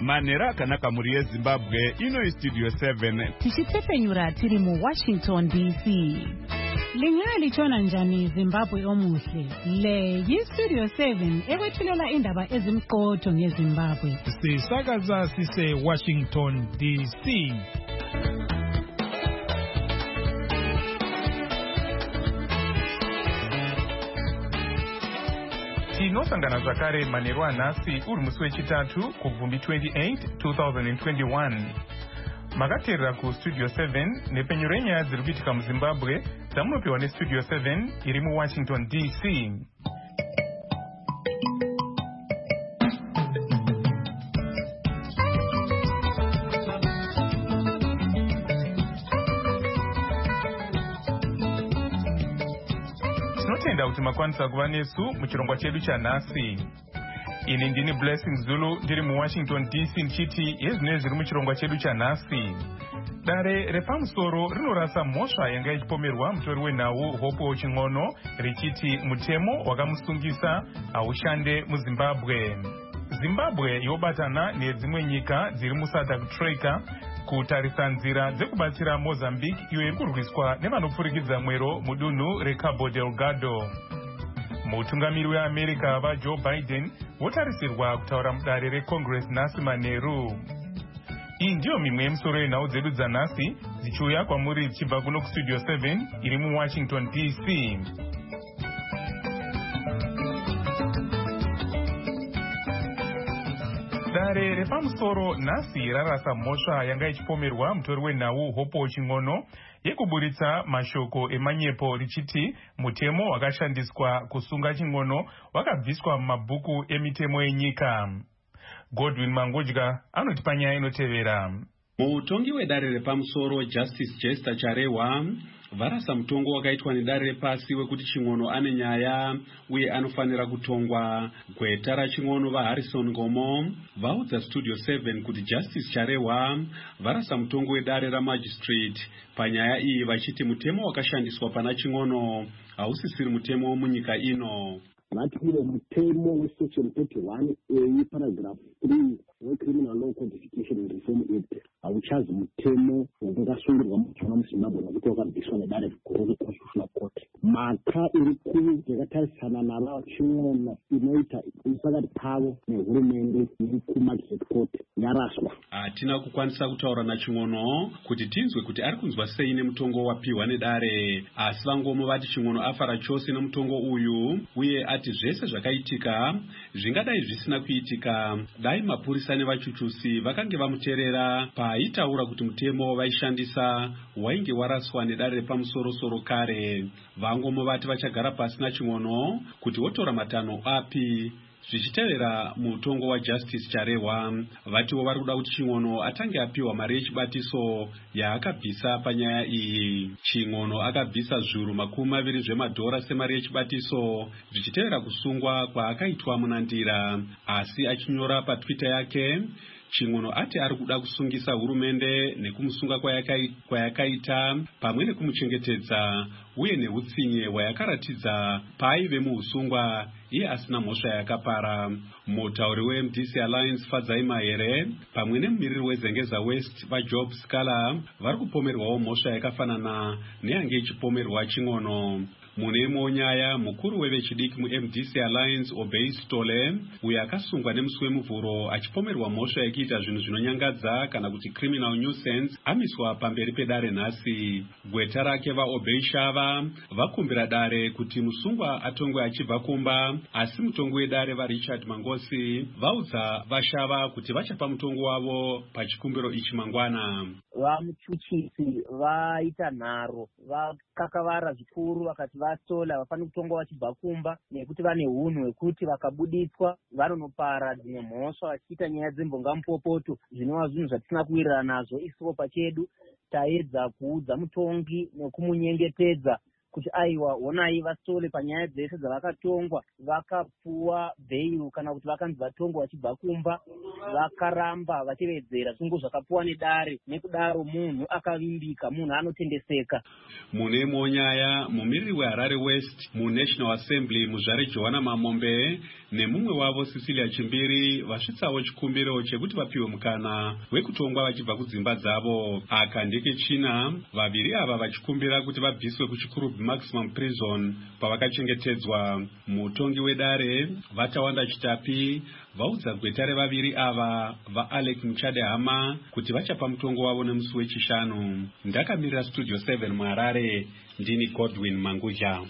manera kanaka muri yeZimbabwe ino Studio 7 tichitepfenyura tiri mu Washington DC. Lingali chona njani Zimbabwe omuhle. Le yiStudio 7 ekwethulela indaba ezimqotho ngeZimbabwe. Sisakaza sise Washington DC. Tinosangana zvakare manheru anhasi uri musi wechitatu kubvumbi 28 2021. Makateerera kuStudio 7 nepenyu renyaya dziri kuitika muZimbabwe dzamunopiwa neStudio 7 iri muWashington DC. Tinotenda kuti makwanisa kuva nesu muchirongwa chedu chanhasi. Ini ndini Blessing Zulu ndiri muWashington DC ndichiti yezvinenge zviri muchirongwa chedu chanhasi. Dare repamusoro rinorasa mhosva yanga ichipomerwa mutori wenhau Hope Ching'ono richiti mutemo wakamusungisa haushande muZimbabwe. Zimbabwe yobatana nedzimwe nyika dziri muSouth kutarisa nzira dzekubatsira Mozambique iyo iri kurwiswa nevanopfurikidza mwero mudunhu reCabo Delgado. Mutungamiri weAmerica vaJoe Biden votarisirwa kutaura mudare reCongress nhasi manheru. Iyi ndiyo mimwe yemisoro yenhau dzedu dzanhasi dzichiuya kwamuri dzichibva kuno kuStudio 7 iri muWashington DC. Dare repamusoro nhasi rarasa mhosva yanga ichipomerwa mutori wenhau Hope Ching'ono yekuburitsa mashoko emanyepo richiti mutemo wakashandiswa kusunga Ching'ono wakabviswa mumabhuku emitemo yenyika. Godwin Mangodya anoti panyaya inotevera. Mutongi wedare repamusoro Justice Jester Charewa varasa mutongo wakaitwa nedare repasi wekuti Ching'ono ane nyaya uye anofanira kutongwa. Gweta raChing'ono vaHarrison Ngomo vaudza Studio 7 kuti Justice Charewa varasa mutongo wedare ramagistrate panyaya iyi vachiti mutemo wakashandiswa pana Ching'ono hausisiri mutemo munyika ino. Vatire mutemo wesection 31A paragraph 3 weCriminal Law Codification and Reform Act hauchazi mutemo wakasungirwa muchona muZimbabwe nokuti wakabviswa nedare guru reConstitutional Court. Mhaka iri kuru yakatarisana navaChing'ono inoita pakati pavo nehurumende iri kuMagistrate Court yaraswa. Hatina kukwanisa kutaura naChing'ono kuti tinzwe kuti ari kunzwa sei nemutongo wapiwa nedare, asi vangomo vati Ching'ono afara chose nemutongo uyu uye ati zvese zvakaitika zvingadai zvisina kuitika dai mapurisa nevachuchusi vakange vamuteerera paaitaura kuti mutemo vaishandisa wainge waraswa nedare repamusoro kare. Vangomo vati vachagara pasi naChing'ono kuti wotora matanho api zvichitevera mutongo waJustice Charewa. Vatiwo vari kuda kuti Ching'ono atange apiwa mari yechibatiso yaakabvisa panyaya iyi. Ching'ono akabvisa zviuru $20 zvemadhora semari yechibatiso zvichitevera kusungwa kwaakaitwa munandira, asi achinyora paTwitter yake Ching'ono ati ari kuda kusungisa hurumende nekumusunga kwayakaita pamwe nekumuchengetedza uye neutsinye hwayakaratidza paaive muusungwa iye asina mhosva yakapara. Mutauri weMDC Alliance Fadzai Mahere pamwe nemumiriri weZengeza West vaJob Scala vari kupomerwawo mhosva yakafanana neyange ichipomerwa Ching'ono. Mune imwe nyaya mukuru wevechidiki muMDC Alliance Obey Stole uyo akasungwa nemusi wemuvhuro achipomerwa mhosva yekuita zvinhu zvinonyangadza kana kuti criminal nuisance amiswa pamberi pedare nhasi. Gweta rake vaObey Shava vakumbira dare kuti musungwa atongwe achibva kumba, asi mutongo wedare vaRichard Mangosi vaudza vaShava kuti vachapa mutongo wavo pachikumbiro ichi mangwana. Vamuchuchisi vaita nharo vakakavara zvikuru vakati vaStola vafanira kutongwa vachibva kumba nekuti vane hunhu hwekuti vakabuditswa vanonopara dzimwe mhosva vachiita nyaya dzembongamupopoto zvinova zvinhu zvatisina kuwirirana nazvo isiwo pachedu. Taedza kuudza mutongi nekumunyengetedza kuti aiwa honai vasole panyaya dzese dzavakatongwa, vakapuwa bheiru kana kuti vakanzi vatongwa vachibva kumba, vakaramba vachivedzera zvisungo zvakapuwa nedare. Nekudaro munhu akavimbika, munhu anotendeseka. Mune monyaya mumiriri weHarare West muNational Assembly muzvare Johanna Mamombe nemumwe wavo Cecilia Chimbiri vasvitsawo chikumbiro chekuti vapiwe mukana wekutongwa vachibva kudzimba dzavo. Aka ndekechina vaviri ava vachikumbira kuti vabviswe kuchikurubi maximum prison pavakachengetedzwa. Mutongi wedare Vatawanda Chitapi vaudza gwetare vaviri ava vaAlec Muchadehama kuti vachapa mutongo wavo nemusi wechishanu. Ndakamirira Studio 7 muHarare, ndini Godwin Mangudya.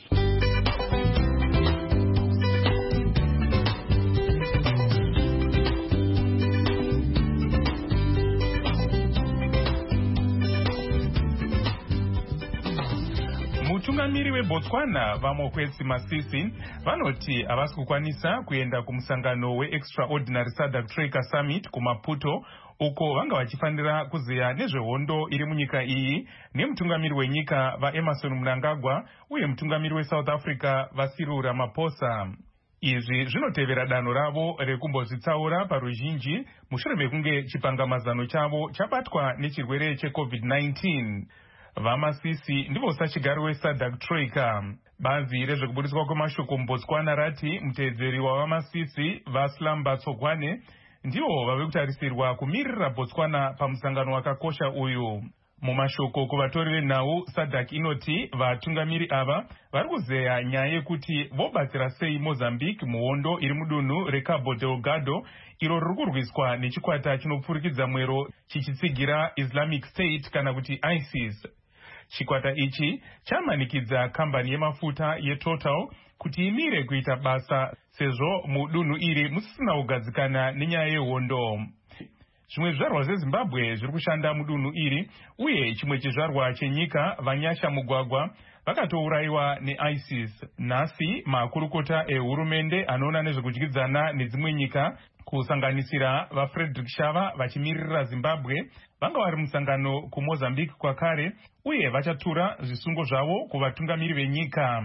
Mutungamiri weBotswana Vamokwetsi Masisi vanoti havasi kukwanisa kuenda kumusangano weExtraordinary SADC Troika Summit kuMaputo, uko vanga vachifanira kuziya nezvehondo iri munyika iyi nemutungamiri wenyika vaEmmerson Mnangagwa uye mutungamiri weSouth Africa vaCyril Ramaphosa. Izvi zvinotevera danho ravo rekumbozvitsaura paruzhinji mushure mekunge chipangamazano chavo chabatwa nechirwere cheCovid-19. Vamasisi ndivo sachigari weSADC Troika. Bazi rezvekubudiswa kwemashoko muBotswana rati mutedzeri wavamasisi vaSlamba Tsogwane ndivo vave kutarisirwa kumirira Botswana pamusangano wakakosha uyu. Mumashoko kuvatori venhau, SADC inoti vatungamiri ava vari kuzeya nyaya yekuti vobatsira sei Mozambique muhondo iri mudunhu reCabo Delgado iro riri kurwiswa nechikwata chinopfurikidza mwero chichitsigira Islamic State kana kuti ISIS. Chikwata ichi chamanikidza kambani yemafuta yeTotal kuti imire kuita basa sezvo mudunhu iri musisina kugadzikana nenyaya yehondo. Zvimwe zvizvarwa zveZimbabwe zviri kushanda mudunhu iri uye chimwe chizvarwa chenyika Vanyasha Mugwagwa vakatourayiwa neISIS. Nhasi makurukota ehurumende anoona nezvekudyidzana nedzimwe nyika kusanganisira vaFrederick Shava vachimirira Zimbabwe vanga vari musangano kuMozambique kwakare uye vachatura zvisungo zvavo kuvatungamiri venyika.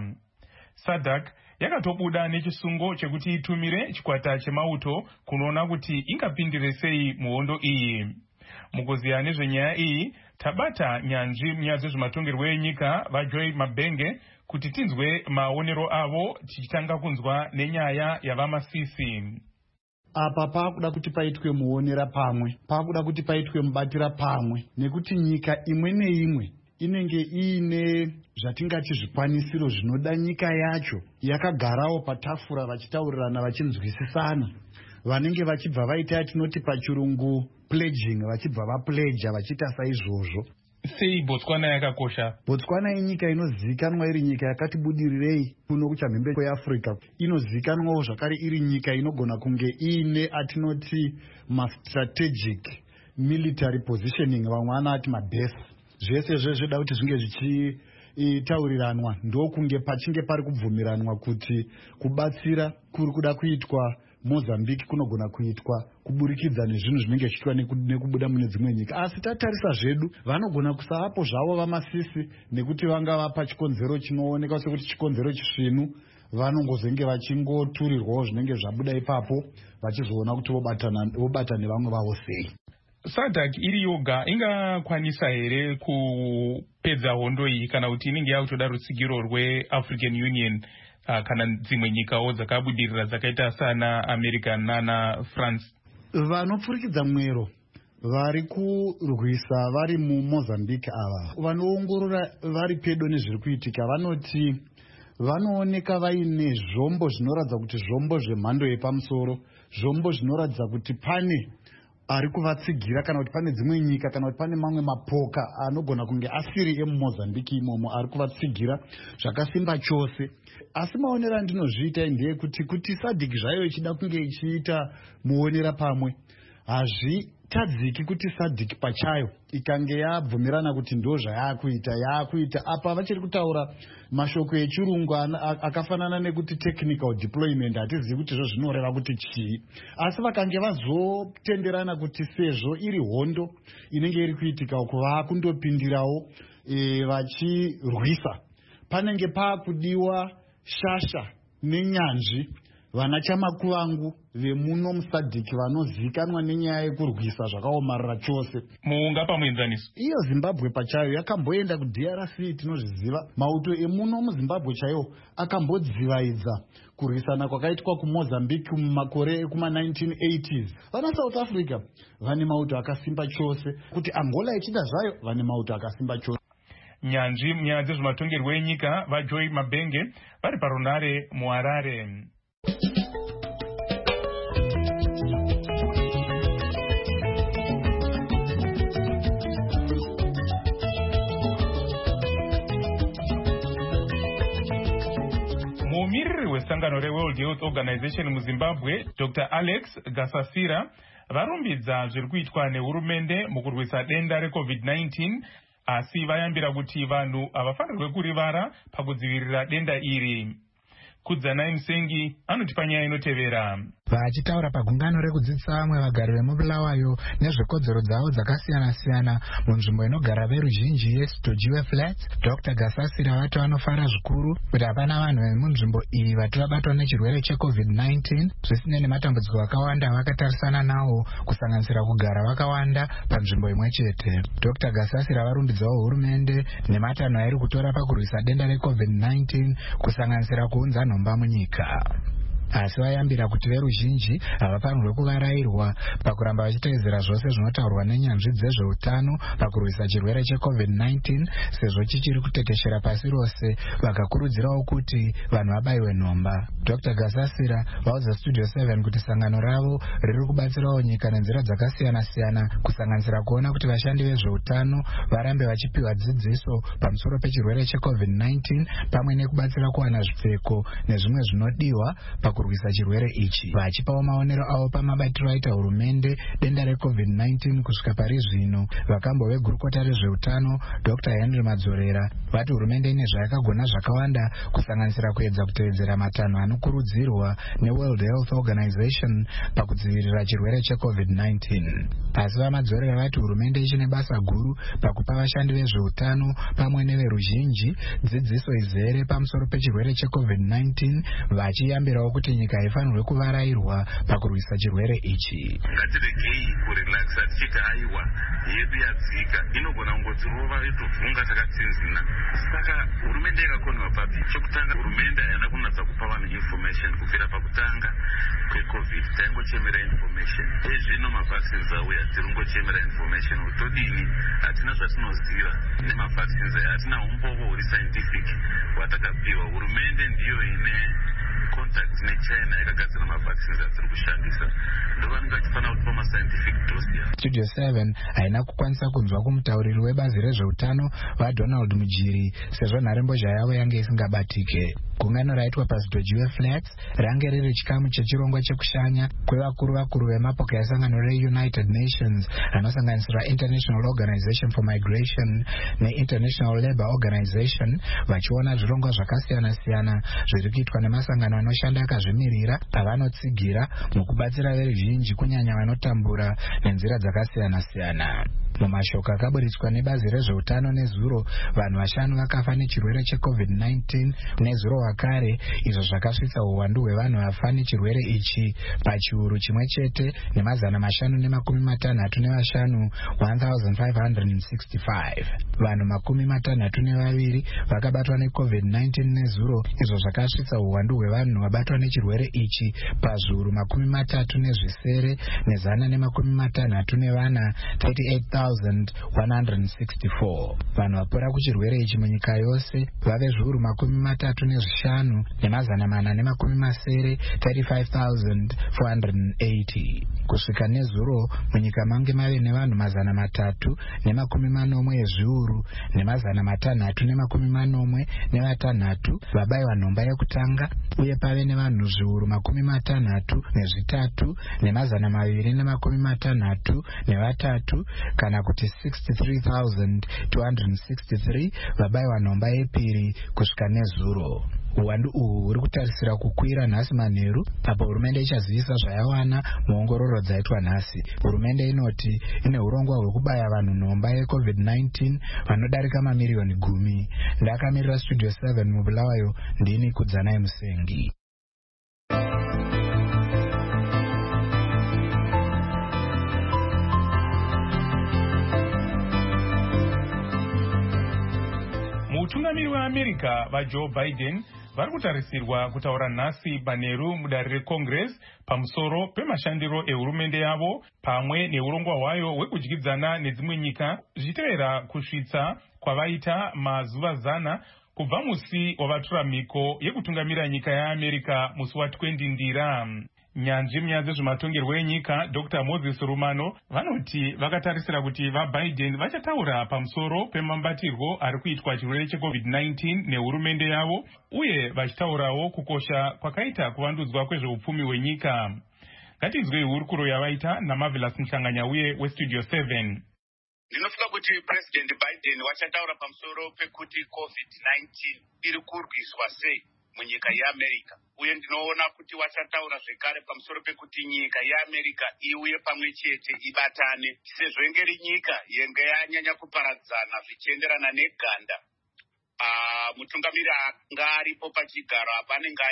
SADC yakatobuda nechisungo chekuti itumire chikwata chemauto kunoona kuti ingapindire sei muhondo iyi. Mukuziya nezvenyaya iyi tabata nyanzvi munyaya dzezvematongerwo enyika vaJoy Mabenge kuti tinzwe maonero avo tichitanga kunzwa nenyaya yavamasisi. Apa pakuda kuti paitwe muonera pamwe, pakuda kuti paitwe mubatira pamwe, nekuti nyika imwe neimwe inenge iine zvatingati zvikwanisiro zvinoda nyika yacho yakagarawo patafura vachitaurirana vachinzwisisana, vanenge vachibva vaita yatinoti pachirungu pledging, vachibva vapledja vachiita saizvozvo. Sei Botswana yakakosha? Botswana inyika inozivikanwa iri nyika yakati budirirei kuno kuchamhembe kweAfrica. Inozivikanwawo zvakare iri nyika inogona kunge iine atinoti ma-strategic military positioning, vamwe anati mabase. Zvese zvoda kuti zvinge zvichitauriranwa ndokunge pachinge pari kubvumiranwa kuti kubatsira kuri kuda kuitwa Mozambique kunogona kuitwa kuburikidza nezvinhu zvinenge zvichiitwa nekubuda mune dzimwe nyika. Asi tatarisa zvedu vanogona kusavapo zvavo vamasisi nekuti vanga vapa chikonzero chinooneka sekuti chikonzero chisvinu, vanongozenge vachingoturirwawo zvinenge zvabuda ipapo vachizoona kuti vobata nevamwe vavo sei. SADC iri yoga ingakwanisa here kupedza hondo iyi kana kuti inenge yakutoda rutsigiro rweAfrican Union kana dzimwe nyikawo dzakabudirira dzakaita sana America nana France? Vanopfurikidza mwero vari kurwisa vari muMozambique ava vanoongorora vari pedo nezviri kuitika vanoti vanooneka vaine zvombo zvinoratidza kuti zvombo zvemhando yepamusoro, zvombo zvinoratidza kuti pane ari kuvatsigira kana kuti pane dzimwe nyika kana kuti pane mamwe mapoka anogona kunge asiri emuMozambique imomo ari kuvatsigira zvakasimba chose. Asi maonero andinozviita ndeyekuti SADC zvayo ichida kunge ichiita muonera pamwe, hazvitadziki kuti SADC pachayo ikange yabvumirana kuti ndo zvayaakuita apa vachiri kutaura mashoko echirungu akafanana nekuti technical deployment, hatizivi kuti zvo zvinoreva kuti chii. Asi vakange vazotenderana kuti sezvo iri hondo inenge iri kuitika uko vaakundopindirawo vachirwisa panenge paakudiwa shasha nenyanzvi vana chamakuvangu vemuno musadhiki vanozivikanwa nenyaya yekurwisa zvakaomarara chose. Muunga pamuenzaniso iyo Zimbabwe pachayo yakamboenda kuDRC, tinozviziva. Mauto emuno muZimbabwe chaiwo akambodzivaidza kurwisana kwakaitwa kuMozambique mumakore ekuma1980s. Vana South Africa vane mauto akasimba chose, kuti Angola ichida zvayo vane mauto akasimba chose. Nyanzvi munyaya dzezvematongerwo enyika vaJoy Mabenge vari parunare muHarare. Mumiriri wesangano reWorld Health Organization muZimbabwe, Dr. Alex Gasasira, varumbidza zviri kuitwa nehurumende mukurwisa denda reCovid-19, asi vayambira kuti vanhu havafanirwe kurivara pakudzivirira denda iri. Kudzanai Musengi anotipa nyaya inotevera. Vachitaura pagungano rekudzidzisa vamwe vagari vemubulawayo nezvekodzero dzavo dzakasiyana-siyana munzvimbo inogara veruzhinji yeStojiwe Flats, Dr. Gasasira vati vanofara zvikuru kuti hapana vanhu vemunzvimbo iyi vati vabatwa nechirwere cheCovid-19 zvisinei nematambudziko akawanda vakatarisana nawo, kusanganisira kugara vakawanda panzvimbo imwe chete. Dr. Gasasira varumbidzawo hurumende nematanho airi kutora pakurwisa denda reCovid-19 kusanganisira kuunza nhomba munyika. Asi vayambira kuti veruzhinji havafanirwe kuvarairwa pakuramba vachiteedzera zvose zvinotaurwa nenyanzvi dzezveutano pakurwisa chirwere cheCovid-19 sezvo chichiri kutekeshera pasi rose, vakakurudzirawo kuti vanhu vabayiwe nhomba. Dr. Gasasira vaudza Studio 7 kuti sangano ravo riri kubatsirawo nyika nenzira dzakasiyana-siyana, kusanganisira kuona kuti vashandi vezveutano varambe vachipiwa dzidziso pamusoro pechirwere cheCovid-19 pamwe nekubatsira kuwana zvipfeko nezvimwe zvinodiwa pakurwisa chirwere ichi, vachipawo maonero avo pamabatiro aita hurumende denda reCovid-19 kusvika pari zvino. Vakambo vegurukota rezveutano Dr. Henry Madzorera vati hurumende ine zvayakagona zvakawanda, kusanganisira kuedza kuteedzera matanho anokurudzirwa neWorld Health Organization pakudzivirira chirwere cheCovid-19. Asi vaMadzorera vati hurumende ichine basa guru pakupa vashandi vezveutano pamwe neveruzhinji dzidziso izere pamusoro pechirwere cheCovid-19, vachiyambirawo kuti nyika haifanirwe kuvarairwa pakurwisa chirwere ichi. Ngatiregei kurelaxa tichiti haiwa yedu yadzika inogona kungotirova yotovhunga takatsinzina. Saka hurumende yakakonwa papi. Chekutanga, hurumende haina kunatsa kupa vanhu information kubvira pakutanga kweCovid. Taingochemera information. Zvino mavaccines auya tiringochemera information. Todini? Hatina zvatinoziva nemavaccines aya. Hatina umbovo huri scientific hwatakapiwa. Hurumende ndiyo ine contact neChina yakagadzira mavaccines atiri kushandisa. Ndovanenge vachifanira kuti pamascientific dossier. Studio 7 haina kukwanisa kunzwa kumutauriri webazi rezveutano vaDonald Mujiri sezvo nharembozha yavo yange isingabatike. Gungano raitwa paStojiwe Flats range riri chikamu chechirongwa chekushanya kwevakuru vemapoka esangano reUnited Nations anosanganisira International Organization for Migration neInternational Labour Organization, vachiona zvirongwa zvakasiyana-siyana zviri kuitwa nemasangano anoshanda akazvimirira pavanotsigira mukubatsira veruzhinji kunyanya vanotambura nenzira dzakasiyana-siyana. Mumashoko akaburitswa nebazi rezveutano nezuro, vanhu 5 vakafa nechirwere cheCovid-19 nezuro wakare, izvo zvakasvitsa uwandu hwevanhu vafa nechirwere ichi pachiuru chimwe chete ne535 1565. Vanhu 62 vakabatwa neCovid-19 nezuro, izvo zvakasvitsa uwandu hwevanhu vabatwa nechirwere ichi pazviuru 37 ne164, 38,164. Vanhu vapora kuchirwere ichi munyika yose vave zviuru 35 ne170, 35,480. Kusvika nezuro munyika mange mave nevanhu 340 ezviuru ne640 vabayiwa nhomba yekutanga, uye pave nevanhu zviuru 63 ne263 kana kuti 63,263 vabayiwa nhomba yepiri kusvika nezuro. Uwandu uhu huri kutarisira kukwira nhasi manheru, apo hurumende ichazivisa zvayawana muongororo dzaitwa nhasi. Hurumende inoti ine urongwa hwekubaya vanhu nhomba yeCovid-19 vanodarika mamiriyoni 10. Ndakamirira Studio 7 muBulawayo, ndini Kudzanai Musengi. Mutungamiri weAmerica vaJoe Biden vari kutarisirwa kutaura nhasi manheru mudare reCongress pamusoro pemashandiro ehurumende yavo pamwe neurongwa hwayo hwekudyidzana nedzimwe nyika zvichitevera kusvitsa kwavaita mazuva 100 kubva musi wavatora mhiko yekutungamira nyika yaAmerica musi wa20 Ndira. Nyanzvi munyaya dzezvematongerwo enyika Dr. Moses Rumano vanoti vakatarisira kuti vaBiden vachataura pamusoro pemambatirwo ari kuitwa chirwere cheCovid-19 nehurumende yavo, uye vachitaurawo kukosha kwakaita kuvandudzwa kwezveupfumi hwenyika. Ngatinzwei hurukuro yavaita naMarvelous Mhlanganyauye weStudio 7. Ndinofunga kuti President Biden wachataura pamusoro pekuti COVID-19 iri kurwiswa sei munyika yeAmerica, uye ndinoona kuti wachataura zvekare pamusoro pekuti nyika yeAmerica iuye pamwe chete ibatane, sezvo ingeri nyika yenge yanyanya kuparadzana zvichienderana neganda. Mutungamiri anga aripo pachigaro apa anenge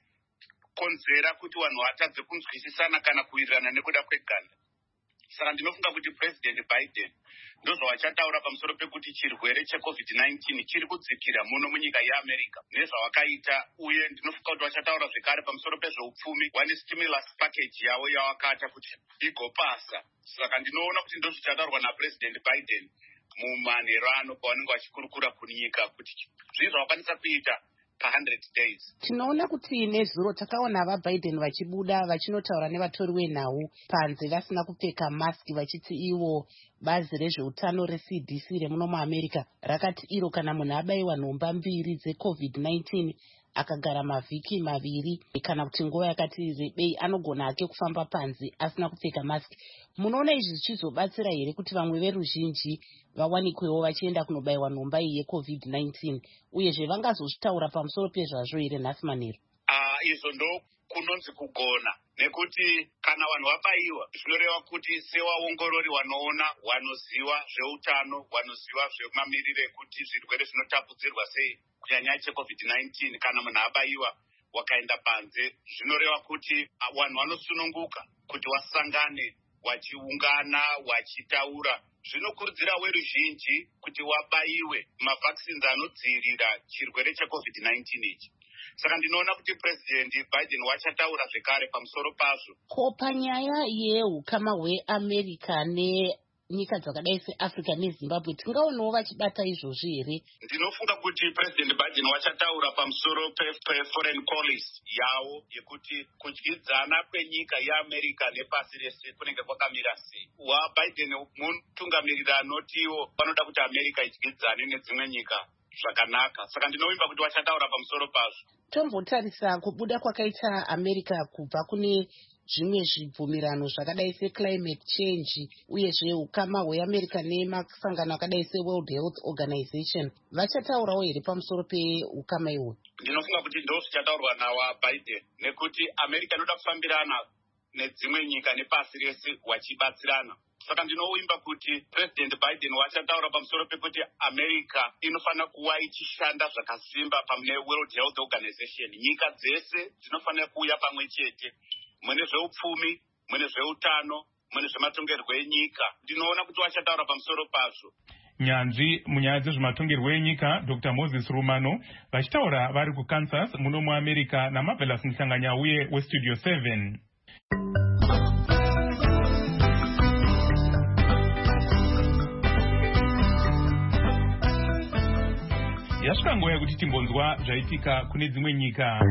aikonzera kuti vanhu vatadze kunzwisisana kana kuwirirana nekuda kweganda. Saka ndinofunga kuti President Biden ndozvawachataura pamusoro pekuti chirwere cheCovid-19 chiri kudzikira muno munyika yeAmerica nezvawakaita, uye ndinofunga kuti wachataura zvekare pamusoro pezveupfumi, one stimulus package yavo yawakata kuti igopasa. Saka ndinoona kuti ndozvichataurwa naPresident Biden mumanheru ano pavanenge vachikurukura kunyika kuti zvii zvawakwanisa kuita pa100 days. Tinoona kuti nezuro takaona vaBiden vachibuda vachinotaura nevatori venhau panze vasina kupfeka maski, vachiti ivo bazi rezveutano reCDC remuno muAmerica rakati iro kana munhu abayiwa nhomba 2 dzeCovid-19 akagara mavhiki 2 kana kuti nguva yakati rebei anogona hake kufamba panze asina kupfeka maski. Munoona izvi zvichizobatsira here kuti vamwe veruzhinji vawanikwewo vachienda kunobayiwa nhomba iyi yeCovid-19, uyezve vangazozvitaura pamusoro pezvazvo here nhasi manheru? Izvo ndo kunonzi kugona, nekuti kana vanhu vabayiwa zvinoreva kuti sevaongorori vanoona, vanoziva zveutano, vanoziva zvemamiriro ekuti zvirwere zvinotapudzirwa sei kunyanya cheCovid-19. Kana munhu abayiwa wakaenda panze, zvinoreva kuti vanhu vanosununguka kuti vasangane, vachiungana, vachitaura. Zvinokurudzira weruzhinji kuti wabayiwe mavhaccines anodzivirira chirwere cheCovid-19 ichi. Saka ndinoona kuti President Biden wachataura zvekare pamusoro pazvo. Ko panyaya yeukama hweAmerica nenyika dzakadai seAfrica neZimbabwe tingaonawo vachibata izvozvi here? Ndinofunga kuti President Biden wachataura pamusoro peforeign policy yavo yekuti kudyidzana kwenyika yeAmerica nepasi rese kunenge kwakamira sei. WaBiden mutungamiriri anotiwo vanoda kuti America idyidzane nedzimwe nyika zvakanaka. Saka ndinovimba kuti wachataura pamusoro pazvo. Tombotarisa kubuda kwakaita America kubva kune zvimwe zvibvumirano zvakadai seclimate change, uyezve ukama hweAmerica nemasangano akadai seWorld Health Organization vachataurawo here pamusoro peukama ihwo? Ndinofunga kuti ndo zvichataurwa nawaBiden, nekuti America inoda kufambirana nedzimwe nyika nepasi rese vachibatsirana. Saka ndinovimba kuti President Biden wachataura pamusoro pekuti America inofanira kuva ichishanda zvakasimba pamune World Health Organization. Nyika dzese dzinofanira kuuya pamwe chete mune zveupfumi, mune zveutano, mune zvematongerwo enyika. Ndinoona kuti wachataura pamusoro pazvo. Nyanzvi munyaya dzezvematongerwo enyika Dr. Moses Rumano vachitaura vari kuKansas muno muAmerica naMarvelous Mhlanganyauye weStudio 7. Yasvika nguva yekuti timbonzwa zvaitika kune dzimwe nyika.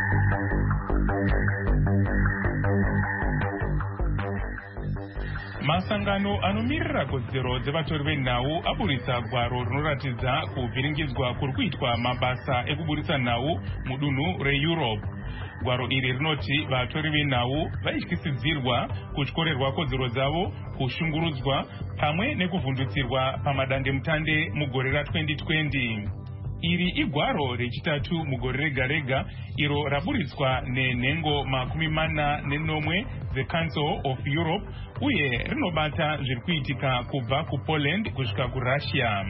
Masangano anomirira kodzero dzevatori venhau aburitsa gwaro rinoratidza kuvhiringidzwa kuri kuitwa mabasa ekuburitsa nhau mudunhu reEurope. Gwaro iri rinoti vatori venhau vaityisidzirwa kutyorerwa kodzero dzavo, kushungurudzwa pamwe nekuvhundutsirwa pamadandemutande mugore ra2020. iri igwaro rechitatu mugore rega rega iro raburitswa nenhengo 40 dzeCouncil of Europe uye rinobata zviri kuitika kubva kuPoland kusvika kuRussia.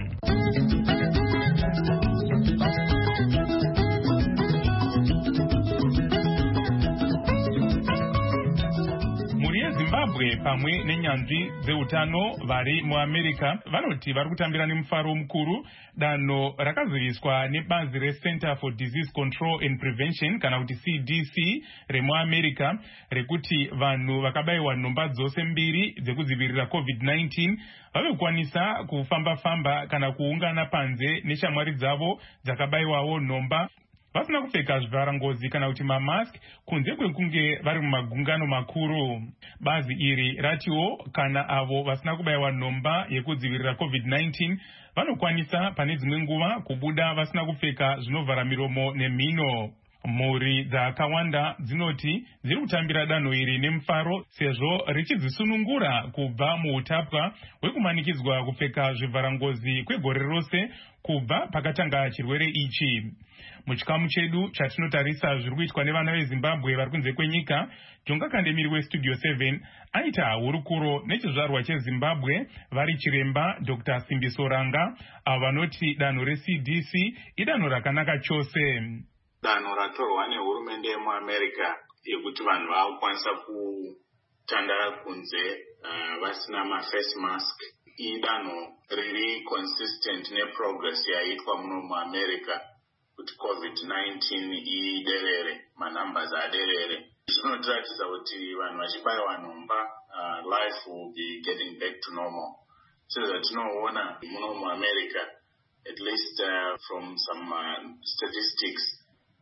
Zimbabwe pamwe nenyanzvi dzeutano vari muAmerica vanoti vari kutambira nemufaro mukuru danho rakaziviswa nebazi reCenter for Disease Control and Prevention kana kuti CDC remuAmerica rekuti vanhu vakabayiwa nhomba dzose mbiri dzekudzivirira COVID-19 vavekwanisa kufamba-famba kana kuungana panze neshamwari dzavo dzakabayiwawo nhomba vasina kupfeka zvivharangozi kana kuti mamask kunze kwekunge vari mumagungano makuru. Bazi iri ratiwo kana avo vasina kubayiwa nhomba yekudzivirira COVID-19 vanokwanisa pane dzimwe nguva kubuda vasina kupfeka zvinovhara miromo nemhino. Mhuri dzakawanda dzinoti dziri kutambira danho iri nemufaro sezvo richidzisunungura kubva muutapwa hwekumanikidzwa kupfeka zvivharangozi kwegore rose kubva pakatanga chirwere ichi. Muchikamu chedu chatinotarisa zviri kuitwa nevana veZimbabwe vari kunze kwenyika, Jonga Kandemiri weStudio 7 aita hurukuro nechizvarwa cheZimbabwe vari chiremba Dr. Simbiso Ranga avo vanoti danho reCDC idanho rakanaka chose. Danho ratorwa nehurumende yemuAmerica yekuti vanhu vakukwanisa kutandara kunze vasina maface mask idanho riri consistent neprogress yaitwa muno muAmerica kuti COVID-19 iderere, manumbers aderere. Zvinotiratidza kuti vanhu vachibayiwa nhomba life will be getting back to normal. Sezvatinoona muno muAmerica, at least from some statistics,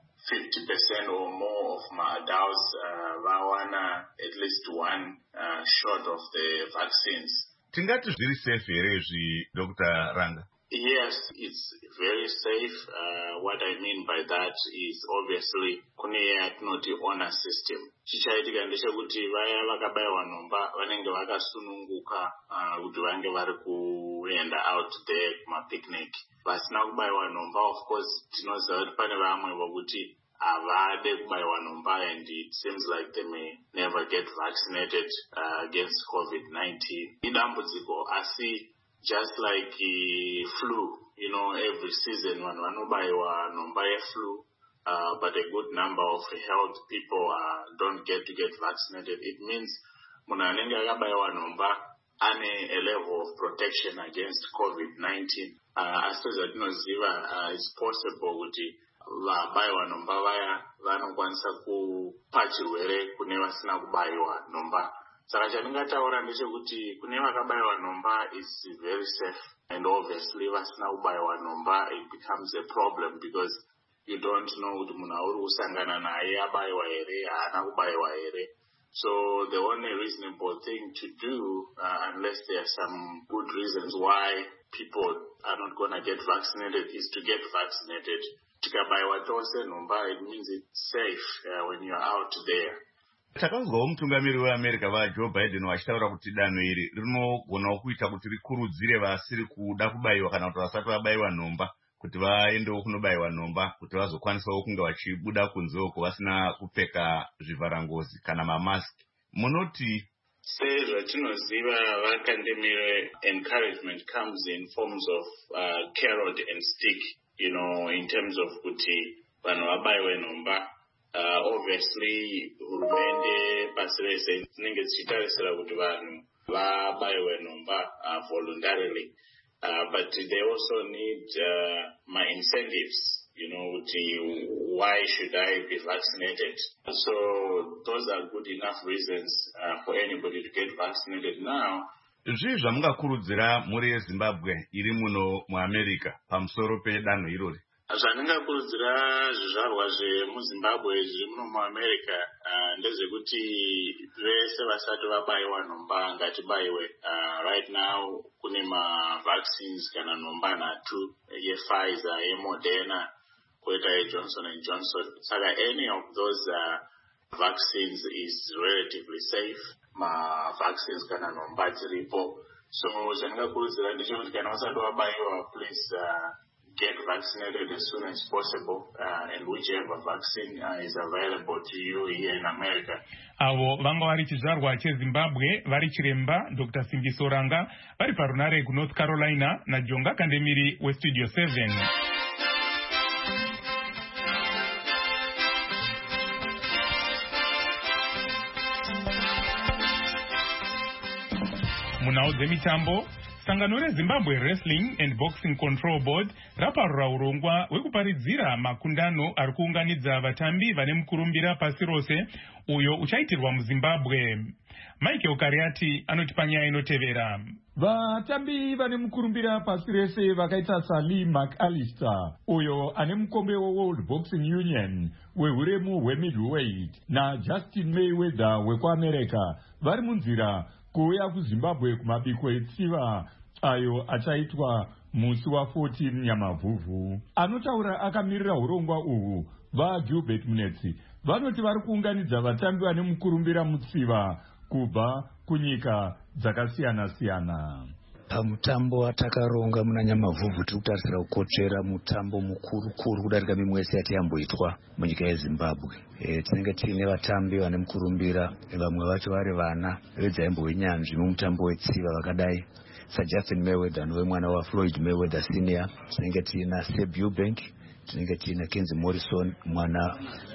50% or more of my adults vawana at least one shot of the vaccines. Tingati zviri safe here izvi, Dr. Ranga? Yes, it's very safe. What I mean by that is obviously kune yatinoti honor system. Chichaitika ndechekuti vaya vakabayiwa nhomba vanenge vakasununguka kuti vange vari kuenda out there kumapicnic. Vasina kubayiwa nhomba, of course tinoziva kuti pane vamwe vokuti havade kubayiwa nhomba and it seems like they may never get vaccinated against COVID-19. Idambudziko asi just like flu, every season vanhu vanobayiwa nhomba yeflu, but a good number of health people don't get to get vaccinated. It means munhu anenge akabayiwa nhomba ane a level of protection against COVID-19. Asi sezvatinoziva it's possible kuti vabayiwa nhomba vaya vanokwanisa kupa chirwere kune vasina kubayiwa nhomba. Saka chandingataura ndechekuti kune vakabayiwa nhomba is very safe, and obviously vasina kubayiwa nhomba it becomes a problem because you don't know kuti munhu auri kusangana naye abayiwa here haana kubayiwa here. So the only reasonable thing to do, unless there are some good reasons why people are not going to get vaccinated, is to get vaccinated. Tikabayiwa tose nhomba, it means it's safe when you're out there. Takanzwawo mutungamiri weAmerica vaJoe Biden vachitaura kuti danho iri rinogonawo kuita kuti rikurudzire vasiri kuda kubayiwa kana kuti vasati vabayiwa nhomba kuti vaendewo kunobayiwa nhomba kuti vazokwanisawo kunge vachibuda kunzeko vasina kupfeka zvivharangozi kana mamaski. Munoti sezvatinoziva vakandemire encouragement comes in forms of carrot and stick, in terms of kuti vanhu vabayiwe nhomba. Obviously hurumende pasi rese dzinenge dzichitarisira kuti vanhu vabayiwe nhomba voluntarily, but they also need my incentives, kuti why should I be vaccinated? So those are good enough reasons for anybody to get vaccinated now. Zvii zvamungakurudzira mhuri yeZimbabwe iri muno muAmerica pamusoro pedanho irori? Zvandingakurudzira zvizvarwa zvemuZimbabwe zviri muno muAmerica ndezvekuti vese vasati vabayiwa nhomba ngatibayiwe. Right now kune mavaccines kana nhomba 3 yePfizer, yeModerna, koita yeJohnson & Johnson. Saka any of those vaccines is relatively safe. Mavaccines kana nhomba dziripo. So zvandingakurudzira ndechekuti kana vasati vabayiwa, please get vaccinated as soon as possible, and whichever vaccine is available to you here in America. Avo vanga vari chizvarwa cheZimbabwe vari chiremba Dr. Simbiso Ranga vari parunare kuNorth Carolina naJonga Kandemiri weStudio 7. Munao dzemitambo, sangano reZimbabwe Wrestling and Boxing Control Board raparura urongwa wekuparidzira makundano ari kuunganidza vatambi vane mukurumbira pasi rose uyo uchaitirwa muZimbabwe. Michael Kariati anoti panyaya inotevera. Vatambi vane mukurumbira pasi rese vakaita Sally McAllister uyo ane mukombe weWorld Boxing Union wehuremu hwemiddleweight naJustin Mayweather wekuAmerica vari munzira kuuya kuZimbabwe kumabiko etsiva ayo achaitwa musi wa14 Nyamavhuvhu. Anotaura akamirira urongwa uhu vaGilbert Munetsi vanoti vari kuunganidza vatambi vane mukurumbira mutsiva kubva kunyika dzakasiyana-siyana. Pamutambo watakaronga muna Nyamavhuvhu tiri kutarisira kukotsvera mutambo mukuru kudarika mimwe yese yati yamboitwa munyika yeZimbabwe. Tinenge tiine vatambi vane mukurumbira, vamwe vacho vari vana vedzaimbo wenyanzvi mumutambo wetsiva vakadai saJustin Mayweather nove mwana waFloyd Mayweather Senior. Tinenge tiina Seb Eubank, tinenge tiina Kenzie Morrison mwana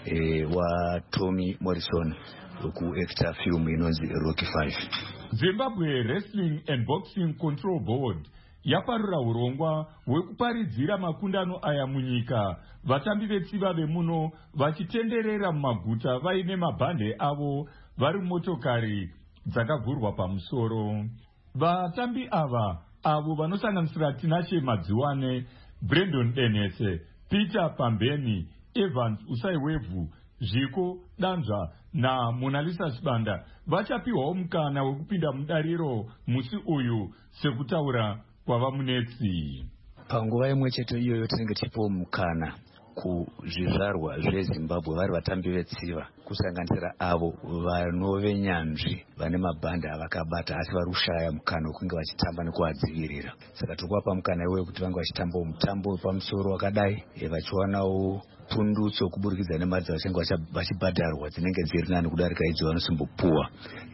waTommy Morrison wekuacta film inonzi Rocky 5. Zimbabwe Wrestling and Boxing Control Board yaparura urongwa hwekuparidzira makundano aya munyika, vatambi vetsiva vemuno vachitenderera mumaguta vaine mabhande avo vari motokari dzakavhurwa pamusoro. Vatambi avo vanosanganisira Tinashe Madziwane, Brandon Denese, Peter Pambeni, Evans Usaiwevu, Zviko Danzva na Monalisa Sibanda vachapiwawo mukana wekupinda mudariro musi uyu sekutaura kwavamunetsi. Panguva imwe chete iyoyo tinenge tichipiwa mukana kuzvizvarwa zveZimbabwe vari vatambi vetsiva kusanganisira avo vanove nyanzvi vane mabhande avakabata asi vari kushaya mukana wekunge vachitamba nekuvadzivirira. Saka tiri kuvapa mukana iwoyo kuti vange vachitambawo mutambo wepamusoro wakadai vachiwanawo pundutso kuburikidza nemari dzavachange vachibhadharwa dzinenge dziri nani kudarika idzo vanosimbopuwa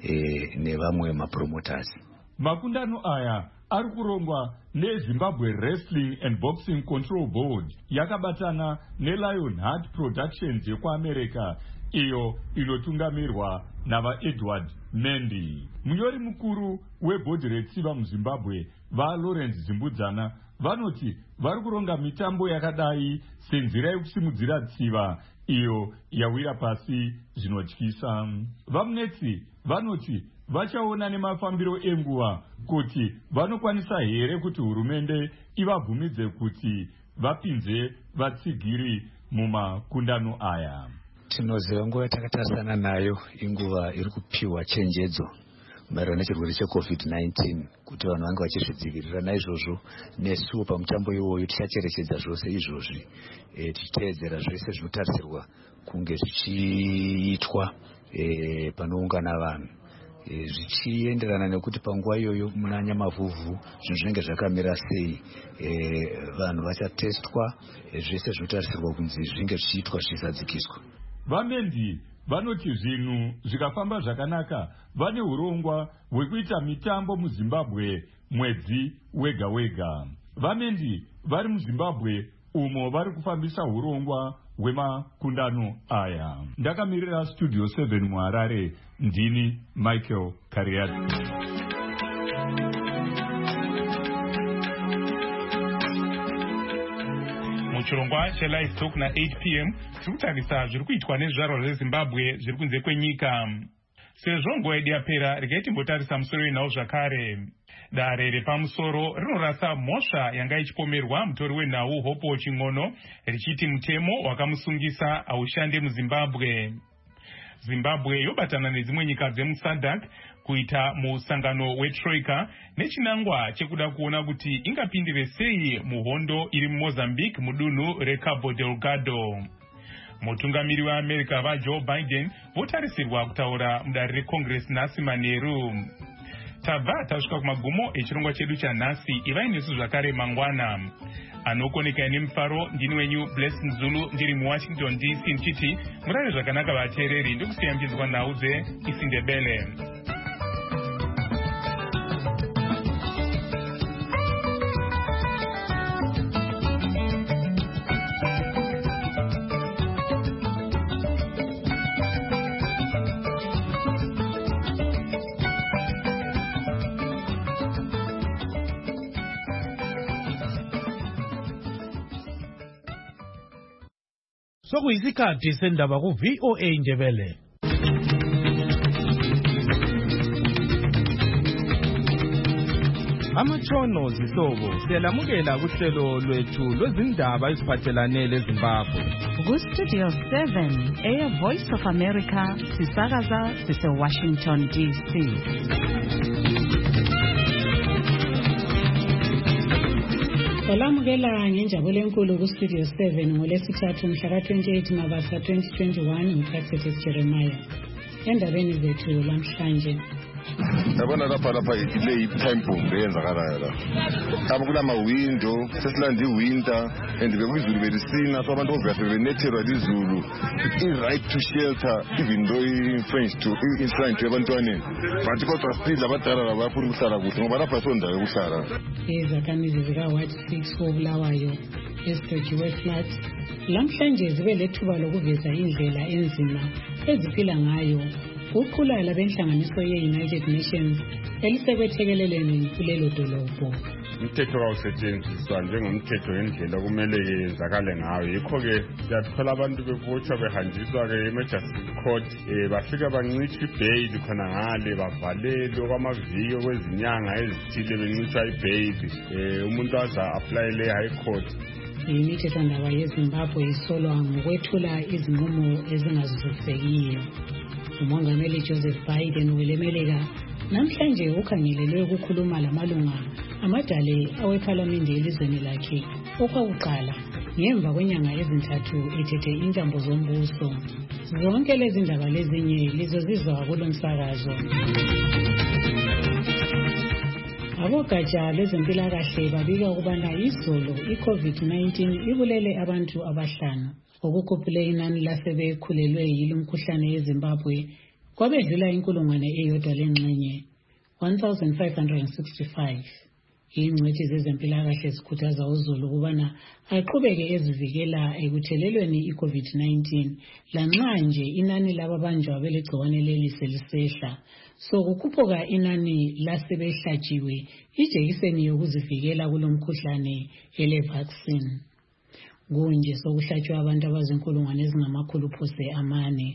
nevamwe mapromoters. Makundano aya ari kurongwa neZimbabwe Wrestling and Boxing Control Board yakabatana neLionheart Productions yekuAmerica iyo inotungamirwa navaEdward Mendy. Munyori mukuru webhodhi retsiva muZimbabwe vaLawrence Zimbudzana vanoti vari kuronga mitambo yakadai senzira yekusimudzira tsiva iyo yawira pasi zvinotyisa. Vamunetsi vanoti vachaona nemafambiro enguva kuti vanokwanisa here kuti hurumende ivabvumidze kuti vapinze vatsigiri mumakundano aya. Tinoziva nguva yatakatarisana nayo inguva iri kupiwa chenjedzo maererano nechirwere cheCovid-19 kuti vanhu vange vachizvidzivirira. Naizvozvo nesuwo pamutambo iwoyo tichacherechedza zvose izvozvi tichiteedzera zvese zvinotarisirwa kunge zvichiitwa panoungana vanhu zvichienderana nekuti panguva iyoyo muna Nyamavhuvhu zvinhu zvinenge zvakamira sei. Vanhu vachatestwa zvese zvinotarisirwa kunzi zvinge zvichiitwa zvisadzikiswa. Vamendi vanoti zvinhu zvikafamba zvakanaka vane urongwa hwekuita mitambo muZimbabwe mwedzi wega wega. Vamendi vari muZimbabwe umo vari kufambisa urongwa hwemakundano aya. Ndakamirira Studio 7 muHarare, ndini Michael Kariati. Muchirongwa cheLive Talk na 8 p.m. tiri kutarisa zviri kuitwa nezvizvarwa zveZimbabwe zviri kunze kwenyika. Sezvo nguva yedu yapera, regai timbotarisa musoro wenhau zvakare. Dare repamusoro rinorasa mhosva yanga ichipomerwa mutori wenhau Hope Ching'ono richiti mutemo wakamusungisa haushande muZimbabwe. Zimbabwe yobatana nedzimwe nyika dzemuSADC kuita musangano weTroika nechinangwa chekuda kuona kuti ingapindire sei muhondo iri muMozambique mudunhu reCabo Delgado. Mutungamiri weAmerica vaJoe Biden votarisirwa kutaura mudare reCongress nhasi manheru. Tabva tasvika kumagumo echirongwa chedu chanhasi. Ivai nesu zvakare mangwana. anokoneka nemufaro ndini wenyu Blessing Zulu ndiri muWashington DC ndichiti murare zvakanaka vateereri ndokusiyambidzwa nhau dzeIsindebele. Sokuyisikhathi sendaba ku-VOA Indebele. Amatshono zihlobo siyalamukela kuhlelo lwethu lwezindaba eziphathelane leZimbabwe. Ku-Studio 7 Air Voice of America sisakaza sise-Washington DC. Salamukela ngenjabulo enkulu ku-Studio 7 ngolesithathu mhla ka-28 Mabasa 2021 ngiphathethis Jeremiah. Endabeni zethu lamhlanje. Yabona lapha ile time bomb eyenzakalayo la. Kama kulama window sesilanda iwinter and bekuyizulu belisina so abantu obviously benetherwa lizulu. I-right to shelter even though in-French to in-French ebantwaneni. But kodwa still abadala labafuna ukuhlala kuhle ngoba lapha sondayo ukuhlala. Izakhamizi zika-Ward 6 koBulawayo ezidojiwe flat lamhlanje zibe lethuba lokuveza indlela enzima eziphila ngayo uqhula labenhlanganiso ye-United Nations elisekwethekeleleni kulelo dolobho. Umthetho kawusetshenziswa njengomthetho ngendlela okumele yenzakale ngayo. Yikho-ke siyathola abantu bebotshwa behanjiswa-ke e-Majestic Court bafika bancitshwa ibheyili khona ngale bavalelwe kwamaviki okwezinyanga ezithile bencitshwa ibheyili umuntu aza aplayele e-High Court. Imithethwandaba yeZimbabwe isolwa ngokwethula izinqumo ezingazwisisekiyo. Umongameli Joseph Biden welemeleka namhlanje ukhangelelwe ukukhuluma lamalunga amadale awephalamende elizweni lakhe okwakuqala ngemva kwenyanga ezintathu ethethe intambo zombuso. Zonke lezi ndaba lezinye lizozizwa kulo msakazo. Abogatsha lwezempilakahle babika ukubana izolo i-COVID-19 ibulele abantu abahlanu. Okukhuphule inani lasebekhulelwe yilo mkhuhlane eZimbabwe kwabedlula inkulungwane eyodwa lengxenye 1565. Ingcwethi zezempilakahle zikhuthaza uZulu ukubana aqhubeke ezivikela ekuthelelweni i-COVID-19 lanxa nje inani lababanjwa belegciwane leli selisehla. So kukhuphuka inani lasebehlatshiwe ijekiseni yokuzivikela kulomkhuhlane ele-vaccine. Kunje sokuhlatshwa abantu abazinkulungwane ezingamakhulu phose amane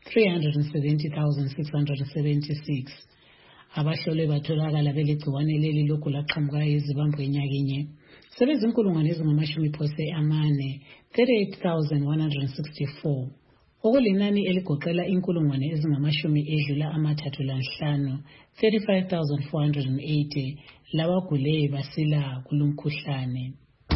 370,676 abahlolwe batholakala belegciwane leli lokhu laqhamuka eZimbabwe enyakenye sebezinkulungwane ezingamashumi phose amane 38,164 okulinani eligoqela inkulungwane ezingamashumi edlula amathathu lanhlanu 35,480 labagule basila kulumkhuhlane.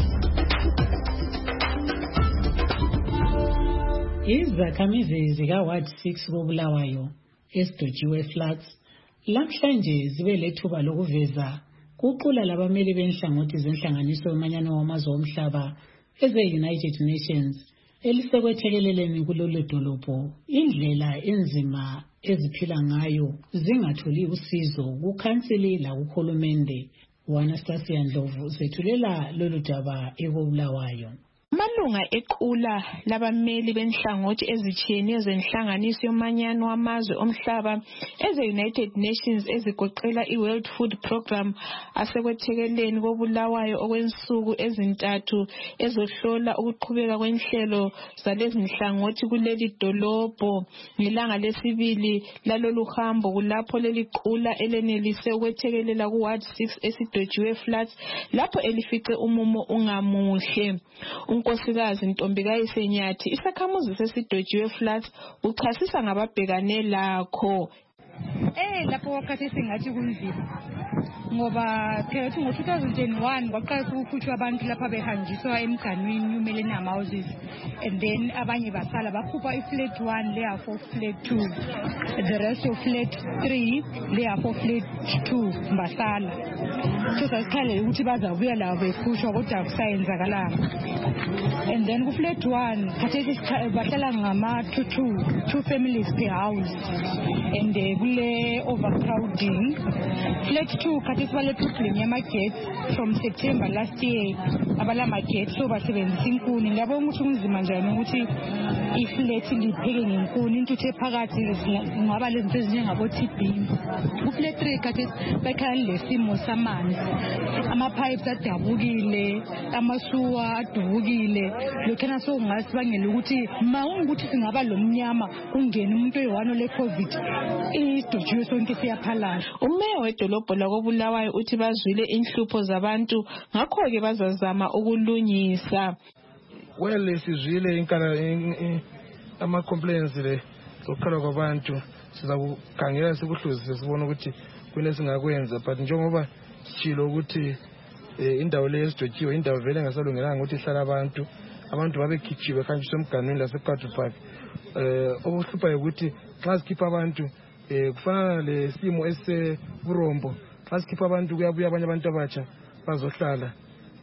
Izakhamizi zika-Ward 6 koBulawayo ezidojiwe flats lamhlanje zibe lethuba lokuveza kuqula labameli benhlangothi zenhlanganiso yomanyano wamazwe omhlaba eze-United Nations elisekwethekeleleni kulolu dolobho indlela enzima eziphila ngayo zingatholi usizo kukhansili lakuhulumende. Anastasia Ndlovu zethulela lolu daba eKobulawayo. Amalunga equla labameli benhlangothi ezitshiyeneyo zenhlanganiso yomanyano wamazwe omhlaba eze-United Nations ezigoqela i-World Food Program asekwethekeleni koBulawayo okwensuku ezintathu ezohlola ukuqhubeka kwenhlelo zalezi nhlangothi kuleli dolobho. Ngelanga lesibili lalolu hambo kulapho leli qula elenelise ukwethekelela ku-Ward 6 esidojiwe flats lapho elifice umumo ungamuhle. Unkosikazi Ntombikazi Nyathi isakhamuzi sesidojiwe flats uchasisa ngababhekane lakho. Lapho wakhathi singathi kunzima ngoba phakathi ngo-2001 kwaqala ukukhutshwa abantu lapha behanjiswa emganwini New Millennium Houses, and then abanye basala bakhupha iflat 1 layer for flat 2, the rest of flat 3 layer for flat 2 basala. So sasikhalele ukuthi bazabuya labo bekhutshwa kodwa akusayenzakalanga. And then ku flat 1 khathesi bahlala ngama 2 families per house, and kule overcrowding. Flat 2 khathesi bale problem yama-gate from September last year, abalama-gate so basebenzisa inkuni. Ngiyabona ukuthi kunzima njani ukuthi iflat lipheke ngenkuni, intuthu ephakathi kungaba lezinto ezinjengabo-TB. Ku flat 3 khathesi bekhala lesimo samanzi, ama-pipes adabukile, amasuwa adubukile. Lokhana sokungasibangela ukuthi ma ungukuthi singaba lo mnyama kungena umuntu oyi-1 le-COVID, isidojiwe sonke siyaphalala. Umeya wedolobho lakobulawayo uthi bazwile inhlupho zabantu, ngakho-ke bazazama ukulungisa. Well, sizwile ama-complaints le zokukhala kwabantu, sizakukhangela sikuhluzise sibone ukuthi kunesingakwenza, but njengoba sitshilo ukuthi indawo le esidotshiwe indawo vele engasalungelanga ukuthi ihlala abantu babekhijiwe kanjiswe emganwini laseKatu Park. Okuhluphayo ukuthi xa sikhipha abantu kufanana lesimo esiseburombo, xa sikhipha abantu kuyabuya abanye abantu abatsha bazohlala.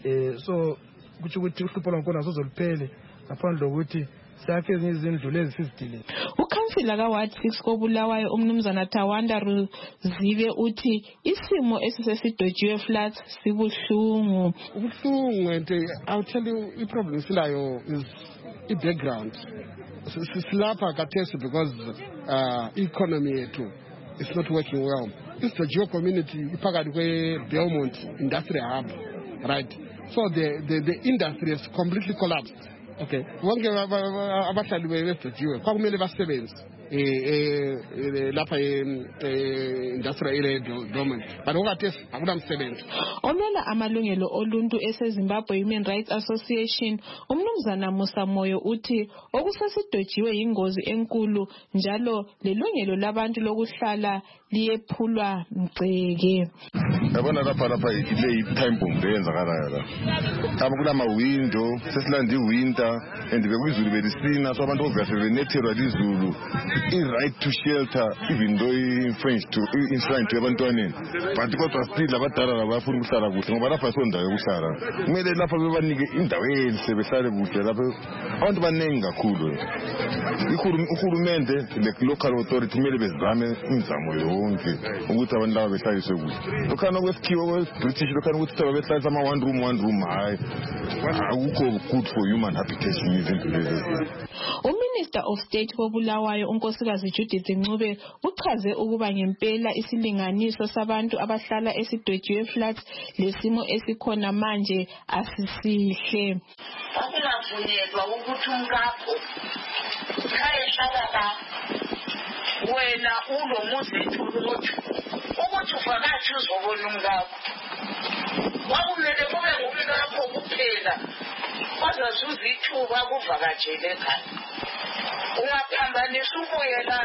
So kutsho ukuthi uhlupho lwakhona azozoluphele ngaphandle lokuthi sakhe ezinye izindlu lezi sizidile. Ukhansila ka-Ward 6 kobulawayo umnumzana Tawanda Ruzibe uthi isimo esisesidojiwe flats sibuhlungu. Ubuhlungu, and I'll tell you i-problem silayo is i-background. Silapha kathesi because economy yethu is not working well. Isidojiwe community iphakathi kwe-Belmont Industrial Hub, right? So the industry has completely collapsed. Okay. Wonke abahlali bezidojiwe kwakumele basebenze lapha industrial area domain, but okathesi akunamsebenzi. Omela amalungelo oluntu eseZimbabwe Human Rights Association umnumzana Musa Moyo uthi okusesidojiwe yingozi enkulu, njalo lelungelo labantu lokuhlala liyephulwa mgceke. Yabona lapha ile time bomb eyenzakalayo la. Kama kulama window sesilanda iwinter and bekuyizulu belisina, so abantu obviously benethelwa lizulu i-right to shelter, even though i-enshrined to ebantwaneni, but kodwa still abadala bafuna ukuhlala kuhle ngoba lapha sondawo yokuhlala. Kumele lapha bebanike indawo enhle behlale kuhle lapha abantu banengi kakhulu. Uhulumende le-local authority kumele bezame imizamo yonke ukuthi abantu laba behlaliswe kuhle. Lokhana kwesikhiwo kwe-British lokhana ukuthi babehlalisa ama-one room hayi akukho good for human habitation izinto lezi. Uminister of State kobulawayo unkosikazi Judith Ncube uchaze ukuba ngempela isilinganiso sabantu abahlala esidojiwe flats lesimo esikhona manje asisihle. Akunavunyelwa ukuthi umkakho ehlala wena ulomuzi ethulothi ukuthi uvakashi uzobona umkakho. Kwakumele kube ngumkakho kuphela bazazuza ithuba kuvakatshele ekhaya. Ungaphambanisa ubuyela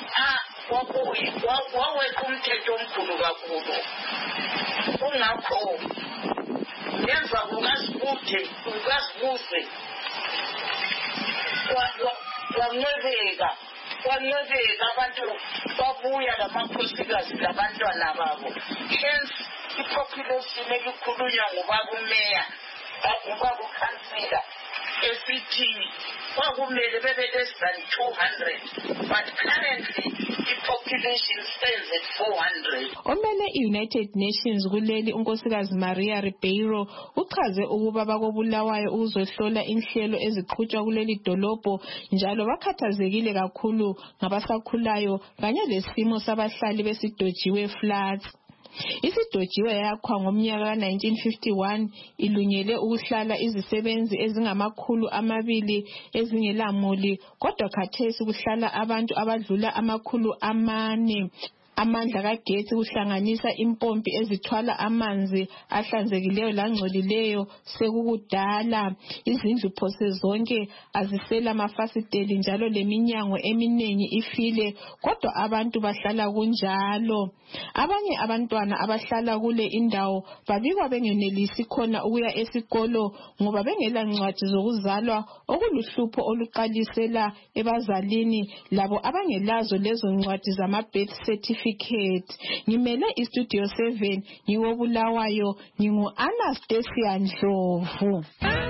waweqa umthetho omkhulu kakhulu. Ungakho ngemva kukazibuse kwanwebeka abantu babuya lamakhosikazi labantwana babo. Hence i-population elikhulunywa ngubaba umeya ngubaba ukhansila esithi kwakumele bebe less than 200, but currently the population stands at 400. Omele i-United Nations kuleli unkosikazi Maria Ribeiro uchaze ukuba bakobulawayo ukuzohlola inhlelo eziqhutshwa kuleli dolobho, njalo bakhathazekile kakhulu ngabasakhulayo kanye lesimo sabahlali besidojiwe flats. Isidojiwe yakhwa ngomnyaka ka-1951 ilungele ukuhlala izisebenzi ezingama200 ezingelamuli, kodwa khathesi kuhlala abantu abadlula 400. Amandla kagesi kuhlanganisa impompi ezithwala amanzi ahlanzekileyo langcolileyo sekukudala. Izindlu phose zonke azisela amafasiteli njalo leminyango eminengi ifile, kodwa abantu bahlala kunjalo. Abanye abantwana abahlala kule indawo babikwa bengenelisi khona ukuya esikolo ngoba bengela ncwadi zokuzalwa, okuluhlupho oluqalisela ebazalini labo abangelazo lezo ncwadi zama-birth certificate. Ngimele iStudio 7 ngiwobulawayo, ngingu-Anastasia Ndlovu.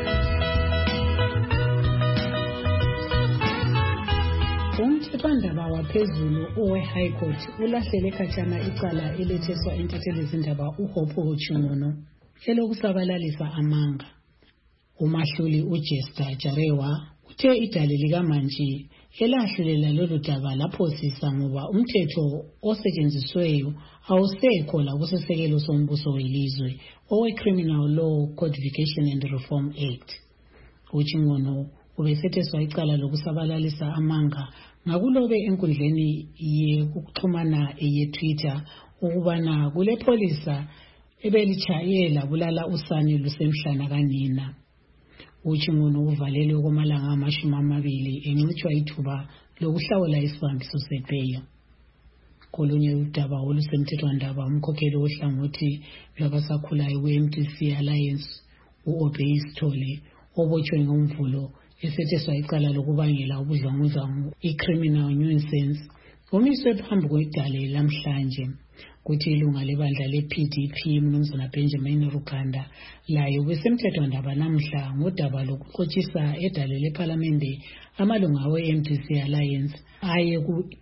Umthethwandaba waphezulu owe-High Court ulahlele khatshana icala eletheswa intathelezindaba uHopho Chimono elokusabalalisa amanga. Umahluli uJester Jarewa uthe idale likaMantshi elahlulela lolu daba laphosisa ngoba umthetho osetshenzisweyo awusekho la kusisekelo sombuso welizwe owe-Criminal Law Codification and Reform Act. Uchingono ubesetheswa icala lokusabalalisa amanga ngakulobe enkundleni yekuxhumana ye-Twitter ukubana kule pholisa ebelitshayela bulala usane lusemhlana kanina. Uchingono uvalelwe komalanga 20 encitshwa ithuba lokuhlawula isibambiso sepeya. Kolunye udaba olusemthethwandaba umkhokheli wohlangothi lwabasakhulayo we-MTC Alliance u-Obey Sithole obotshwe ngomvulo esetheswa icala lokubangela ubudlwangudlwangu i-criminal nuisance umiswe phambi kwedale lamhlanje. Kuthi ilunga lebandla le-PDP Mnumzana Benjamin Ruganda layo besemthethwandaba namhla ngodaba lokuxotshisa edale lephalamende amalunga we-MTC Alliance aye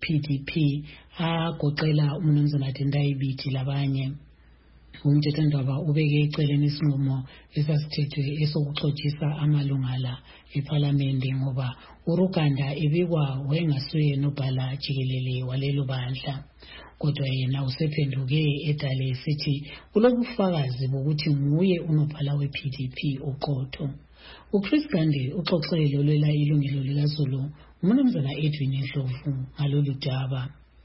ku-PDP agoqela uMnumzana Tendai Biti labanye. Umthethwandaba ubeke eceleni isinqumo esasithethwe esokuxotshisa amalunga la ephalamende ngoba uRuganda ebikwa wayengasuye nobhala jikelele walelo bandla. Kodwa yena usephenduke edale esithi ulobufakazi bokuthi nguye unobhala we-PDP uqotho. uChris Gandhi uxoxele olwela ilungelo likaZulu uMnumzana Edwin Ndlovu ngalolu daba.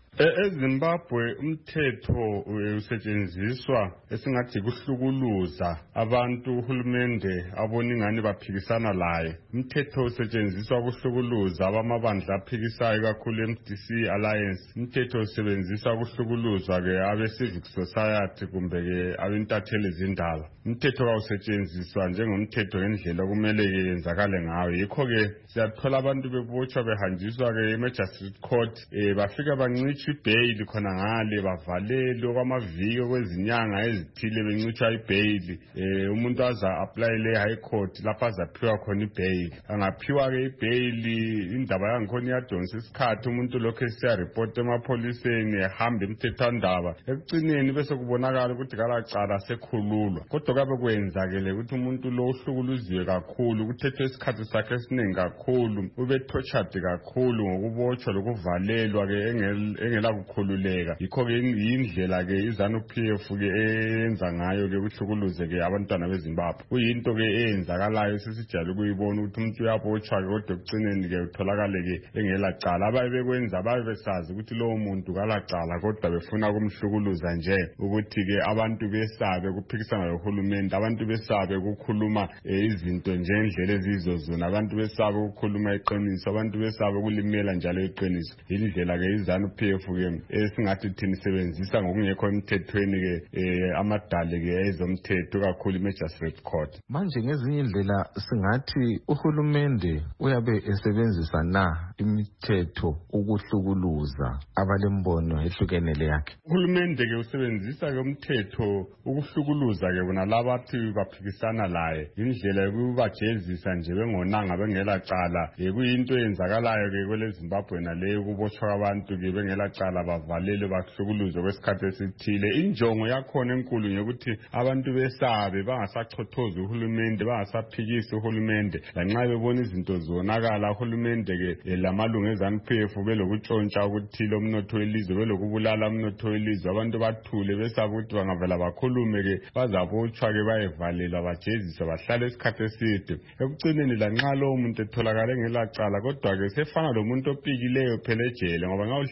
EZimbabwe umthetho usetshenziswa esingathi kuhlukuluza abantu uhulumende abona ingani baphikisana laye. Umthetho usetshenziswa kuhlukuluza abamabandla aphikisayo kakhulu MTC Alliance. Umthetho usebenziswa kuhlukuluzwa ke abe civic society kumbe ke abentatheli zindaba. Umthetho kawusetshenziswa njengomthetho ngendlela okumele yenzakale ngayo. Yikho ke siyathola abantu bebotshwa behanjiswa ke eMagistrate Court bafika bancitsha ibhayili khona ngale bavalelwe kwamaviki kwezinyanga ezithile bencitsha ibhayili. Umuntu aza applyele eHigh Court lapha azaphiwa khona ibhayili. Angaphiwa ke ibhayili indaba yangikhona iyadonsa isikhathi umuntu lokho esiya report emapholiseni ehamba emthethwandaba. Ekucineni bese kubonakala ukuthi kalacala sekhululwa. Kodwa kabe kwenzakele ukuthi umuntu lo uhlukuluziwe kakhulu, kuthethwe isikhathi sakhe esiningi kakhulu, ube tortured kakhulu ngokubotshwa lokuvalelwa ke engela kukhululeka. Yikho ke indlela ke iZANU-PF ke eyenza ngayo ke ukuhlukuluze ke abantwana beZimbabwe. Kuyinto ke eyenzakalayo sesijalo kuyibona ukuthi umuntu uyabotshwa ke kodwa ekucineni ke utholakale ke engela cala. Abaye bekwenza babe besazi ukuthi lowo muntu kalacala kodwa befuna ukumhlukuluza nje ukuthi ke abantu besabe kuphikisana lohulumende, abantu besabe ukukhuluma izinto nje indlela ezizozona, abantu besabe ukukhuluma iqiniso, abantu besabe ukulimela njalo iqiniso. Indlela ke iZANU-PF ke esingathi thina sebenzisa ngokungekho emthethweni ke amadale ke ezomthetho kakhulu iMagistrate Court. Manje ngezinye indlela singathi uhulumende uyabe esebenzisa na imithetho ukuhlukuluza abalembono ehlukenele yakhe. Uhulumende ke usebenzisa ke umthetho ukuhlukuluza ke bona labathi baphikisana laye. Indlela yokubajezisa nje bengonanga bengela cala kuyinto eyenzakalayo ke kwele Zimbabwe naleyo ukubotshwa abantu ke bengela cala bavalele bahlukuluze kwesikhathi esithile. Injongo yakhona enkulu ngokuthi abantu besabe bangasachothoza uhulumende, bangasaphikisa uhulumende. Lanxa bebona izinto zonakala uhulumende ke lamalungu eZANU-PF belokutshontsha ukuthi lo mnotho welizwe belokubulala umnotho welizwe, abantu bathule besabe ukuthi bangavela bakhulume ke bazabotshwa ke bayevalelwa bajeziswa bahlala isikhathi eside. Ekucineni lanxa lo muntu etholakala engela cala kodwa ke sefana lo muntu opikileyo phela ejele ngoba nxa uhlalile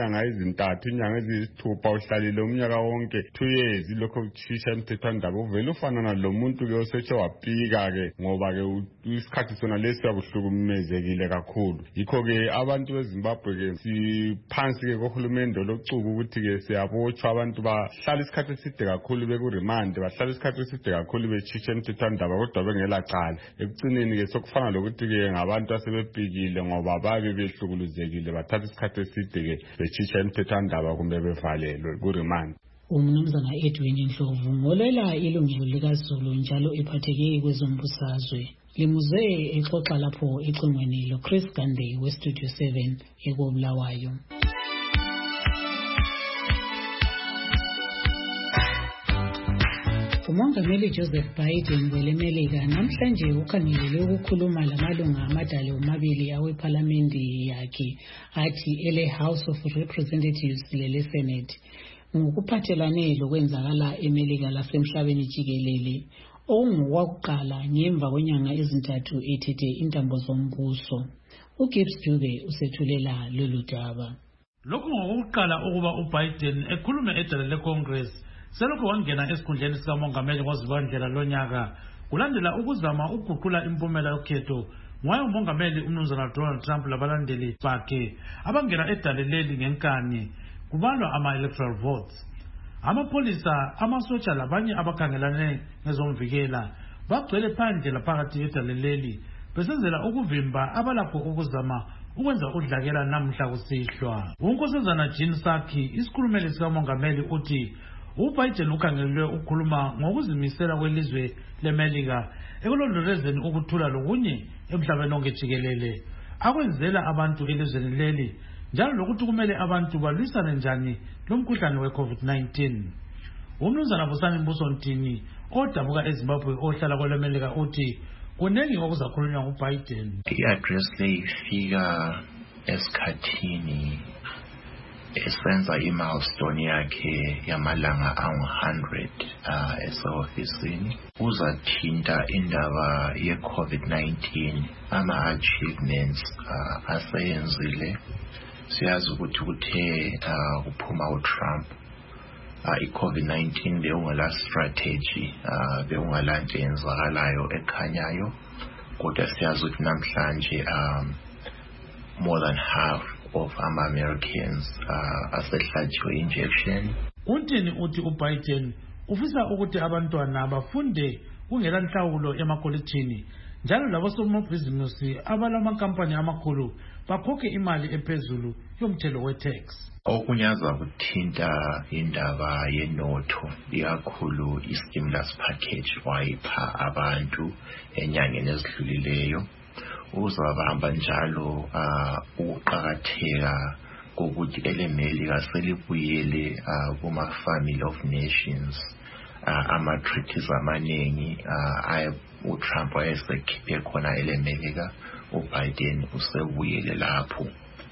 inyanga ezintathu inyanga eziyisithupha uhlalile umnyaka wonke 2 years lokho kutshisha emthethwandaba uvele ufanana lo muntu ke osetshe wapika-ke ngoba-ke isikhathi sona lesi yabuhlukumezekile kakhulu. Yikho-ke abantu beZimbabwe-ke siphansi-ke kohulumende olocuku ukuthi-ke siyabotshwa abantu bahlala isikhathi eside kakhulu bekurimande, bahlala isikhathi eside kakhulu betshisha emthethwandaba kodwa bengela cala. Ekucineni-ke sokufana lokuthi-ke ngabantu asebepikile ngoba babe behlukuluzekile bathatha isikhathi eside-ke betshisha emthethwandaba kumbe bevalelwe kurimande. Umnumzana Edwin Ndlovu ngolela ilungelo likaZulu njalo ephatheke kwezombusazwe. Limuze exoxa lapho ecingweni loChris Gande weStudio 7 eKobulawayo. Umongameli Joseph Biden welemelika namhlanje ukhangelele ukukhuluma lamalunga amadala omabili awephalamende yakhe athi ele House of Representatives lele Senate ngokuphathelane lokwenzakala eMelika lasemhlabeni jikelele okungokwakuqala ngemva kwenyanga ezintathu ethethe intambo zombuso. uGibbs Dube usethulela lolu daba. Lokhu ngokuqala ukuba uBiden ekhulume edala leCongress selokhu wangena esikhundleni sikamongameli ngoZibandlela lonyaka kulandela ukuzama ukuguqula impumela yokhetho ngoba umongameli umnumzana Donald Trump labalandeli bakhe abangena edala leli ngenkani kubalwa ama-electoral votes. Amapolisa, amasotsha labanye abakhangelane ngezomvikela bagcwele phandle laphakathi edala leli besenzela ukuvimba abalapho ukuzama ukwenza udlakela namhla kusihlwa. uNkosazana Jean Saki isikhulumeli sikamongameli uthi uBiden ukhangelelwe ukukhuluma ngokuzimisela kwelizwe leMelika ekulondolozeni ukuthula lokunye emhlabeni wonke jikelele akwenzela abantu elizweni leli njalo lokuthi kumele abantu balwisane njani lomkhuhlane we-COVID-19. Umnumzana Busani Mbusontini odabuka eZimbabwe ohlala kweleMelika uthi kunengi okuzakhulunywa nguBiden. I-address le ifika esikhathini esenza i-milestone yakhe yamalanga angu-100 ese-ofisini. Uzathinta indaba ye-COVID-19 ama-achievements aseyenzile. Siyazi ukuthi kuthe kuphuma uTrump i-COVID-19 beungela strategy beungela nto yenzakalayo ekhanyayo kodwa siyazi ukuthi namhlanje more than half of ama-Americans asehlatshiwe injection. Untini uthi uBiden ufisa ukuthi abantwana bafunde kungela nhlawulo emakolitshini njalo labosomabhizinisi abalamakampani amakhulu bakhokhe imali ephezulu yomthelo we-tax. Okunyaza kuthinta indaba yenotho ikakhulu i-stimulus package wayipha abantu enyangeni ezidlulileyo. Uzabamba njalo ukuqakatheka kokuthi eleMelika selibuyele kuma-Family of Nations ama-treaties amaningi uTrump wayesekhiphe khona eleMelika uBiden usebuyele lapho.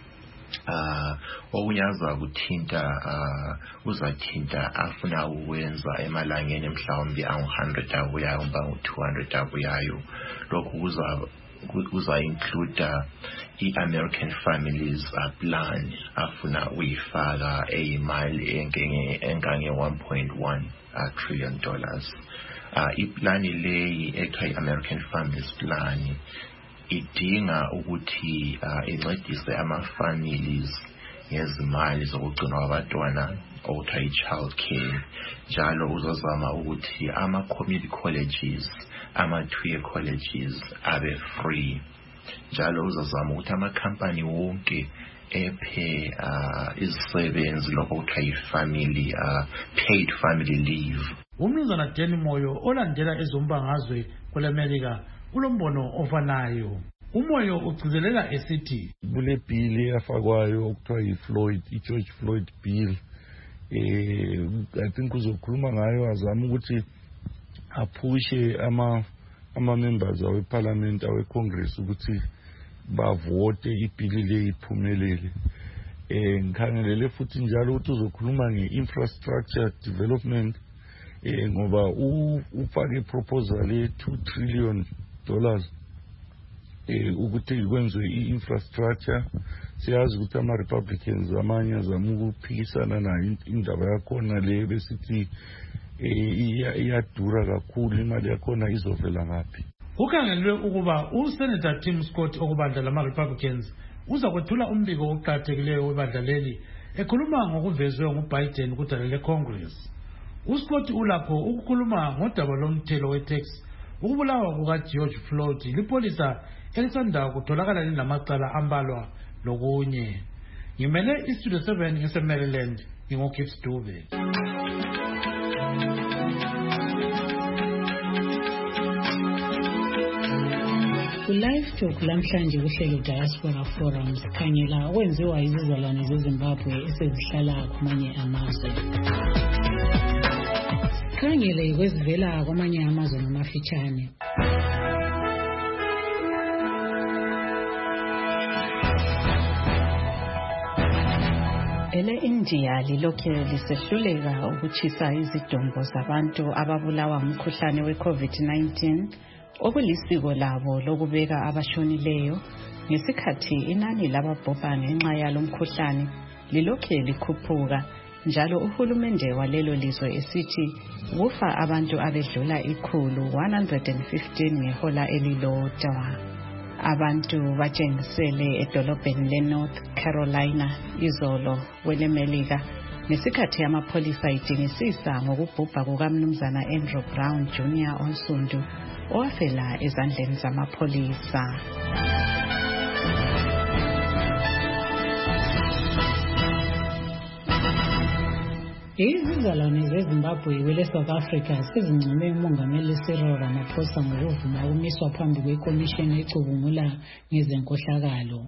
Okunyaza kuthinta uzathinta afuna ukwenza emalangeni mhlawumbe angu-100 abuyayo umba ngu-200 abuyayo. Lokhu kuza-include i-American Families Plan afuna uyifaka eyimali engange $1.1 trillion. Iplani leyi ekuthiwa i-American Families Plan idinga ukuthi incedise ama-families ngezimali zokugcinwa kwabantwana okuthiwa i-child care. Njalo uzozama ukuthi ama-community colleges ama-2-year colleges abe free. Njalo uzozama ukuthi amakhampani wonke ephe izisebenzi lokho kuthiwa i-family paid family leave. Umnumzana Danny Moyo olandela ezombangazwe kweleMelika ulombono ofanayo. Umoyo ugcizelela esithi kule bill eyafakwayo okuthiwa i-George Floyd bill I think uzokhuluma ngayo azama ukuthi aphushe ama-members aweParliament aweCongress ukuthi bavote ibhili le iphumelele. Ngikhangelele futhi njalo ukuthi uzokhuluma nge-infrastructure development ngoba ufake iproposal ye$2 trillion ukuthi kwenziwe i-infrastructure siyazi ukuthi ama-Republicans amanye azama ukuphikisana nayo indaba yakhona le besithi iyadura kakhulu, imali yakhona izovela ngaphi. Kukhangelwe ukuba uSenator Tim Scott okubandla lama-Republicans uza kwethula umbiko oqakathekileyo webandla leli ekhuluma ngokuvezwe nguBiden kudala leCongress. uScott ulakho ukukhuluma ngodaba lomthelo weTax, ukubulawa kukaGeorge Floyd, lipolisa elisanda kutholakala linamacala ambalwa lokunye. Ngimele iStudio 7 ngise-Maryland, ngingoKips Dube. Live Talk lamhlanje kuhlelo Diaspora Forums khangela okwenziwa izizalwane zeZimbabwe esezihlala kwamanye amazwe. Khangele kwezivela kwamanye amazwe namafitshane. Ele-India lilokhe lisehluleka ukuchisa izidumbu zabantu ababulawa umkhuhlane we-COVID-19 okulisiko labo lokubeka abashonileyo ngesikhathi inani lababhubha ngenxa yalo mkhuhlane lilokhe likhuphuka, njalo uhulumende walelo lizwe esithi kufa abantu abedlula 115 ngehola elilodwa. Abantu batshengisele edolobheni leNorth Carolina izolo kwelemelika ngesikhathi amapholisa idingisisa ngokubhubha kukaMnumzana Andrew Brown Jr. onsundu owafela ezandleni zamapholisa. Izizalwane zeZimbabwe kwele South Africa sezincome umongameli Cyril Ramaphosa ngokuvuma ukumiswa phambi kwekomishini ecubungula ngezenkohlakalo.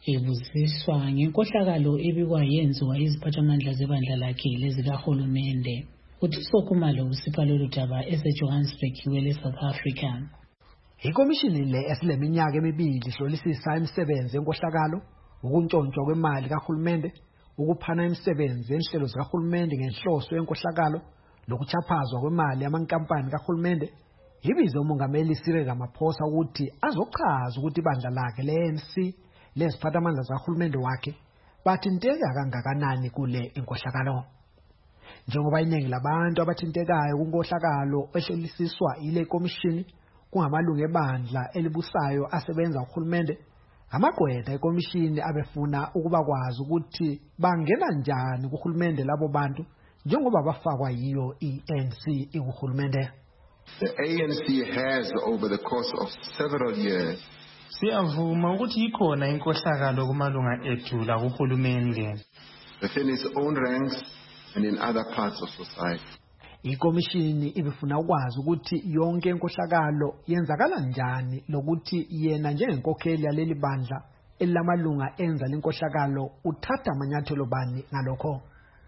Ebuziswa ngenkohlakalo ebikwa yenziwa iziphathamandla zebandla lakhe lezikahulumende. Utisokumalo usipha lolu daba eseJohannesburg kwele South Africa. Ikomishini le esileminyaka emibili ihlolisisa imisebenzi yenkohlakalo, ukuntshontshwa kwemali kahulumende, ukuphana imisebenzi yenhlelo zikahulumende ngenhloso yenkohlakalo, lokuchaphazwa kwemali yamankampani kahulumende. Ibize umongameli Cyril Ramaphosa ukuthi azochaza ukuthi ibandla lakhe le-ANC leziphathamandla zikahulumende wakhe bathinteka kangakanani kule inkohlakalo. Njengoba iningi labantu abathintekayo kunkohlakalo ehlolisiswa ile komishini kungamalungu ebandla elibusayo asebenza uhulumende, amagqwetha ekomishini abefuna ukuba kwazi ukuthi bangena njani kuhulumende labo bantu njengoba bafakwa yiyo i-ANC ikuhulumende. The ANC has over the course of several years siyavuma ukuthi ikhona inkohlakalo kumalunga ethu la kuhulumende within its own ranks and in other parts of society. Ikomishini ibifuna ukwazi ukuthi yonke inkohlakalo yenzakala njani lokuthi yena njengenkokheli yaleli bandla elamalunga enza lenkohlakalo uthatha amanyathelo bani ngalokho.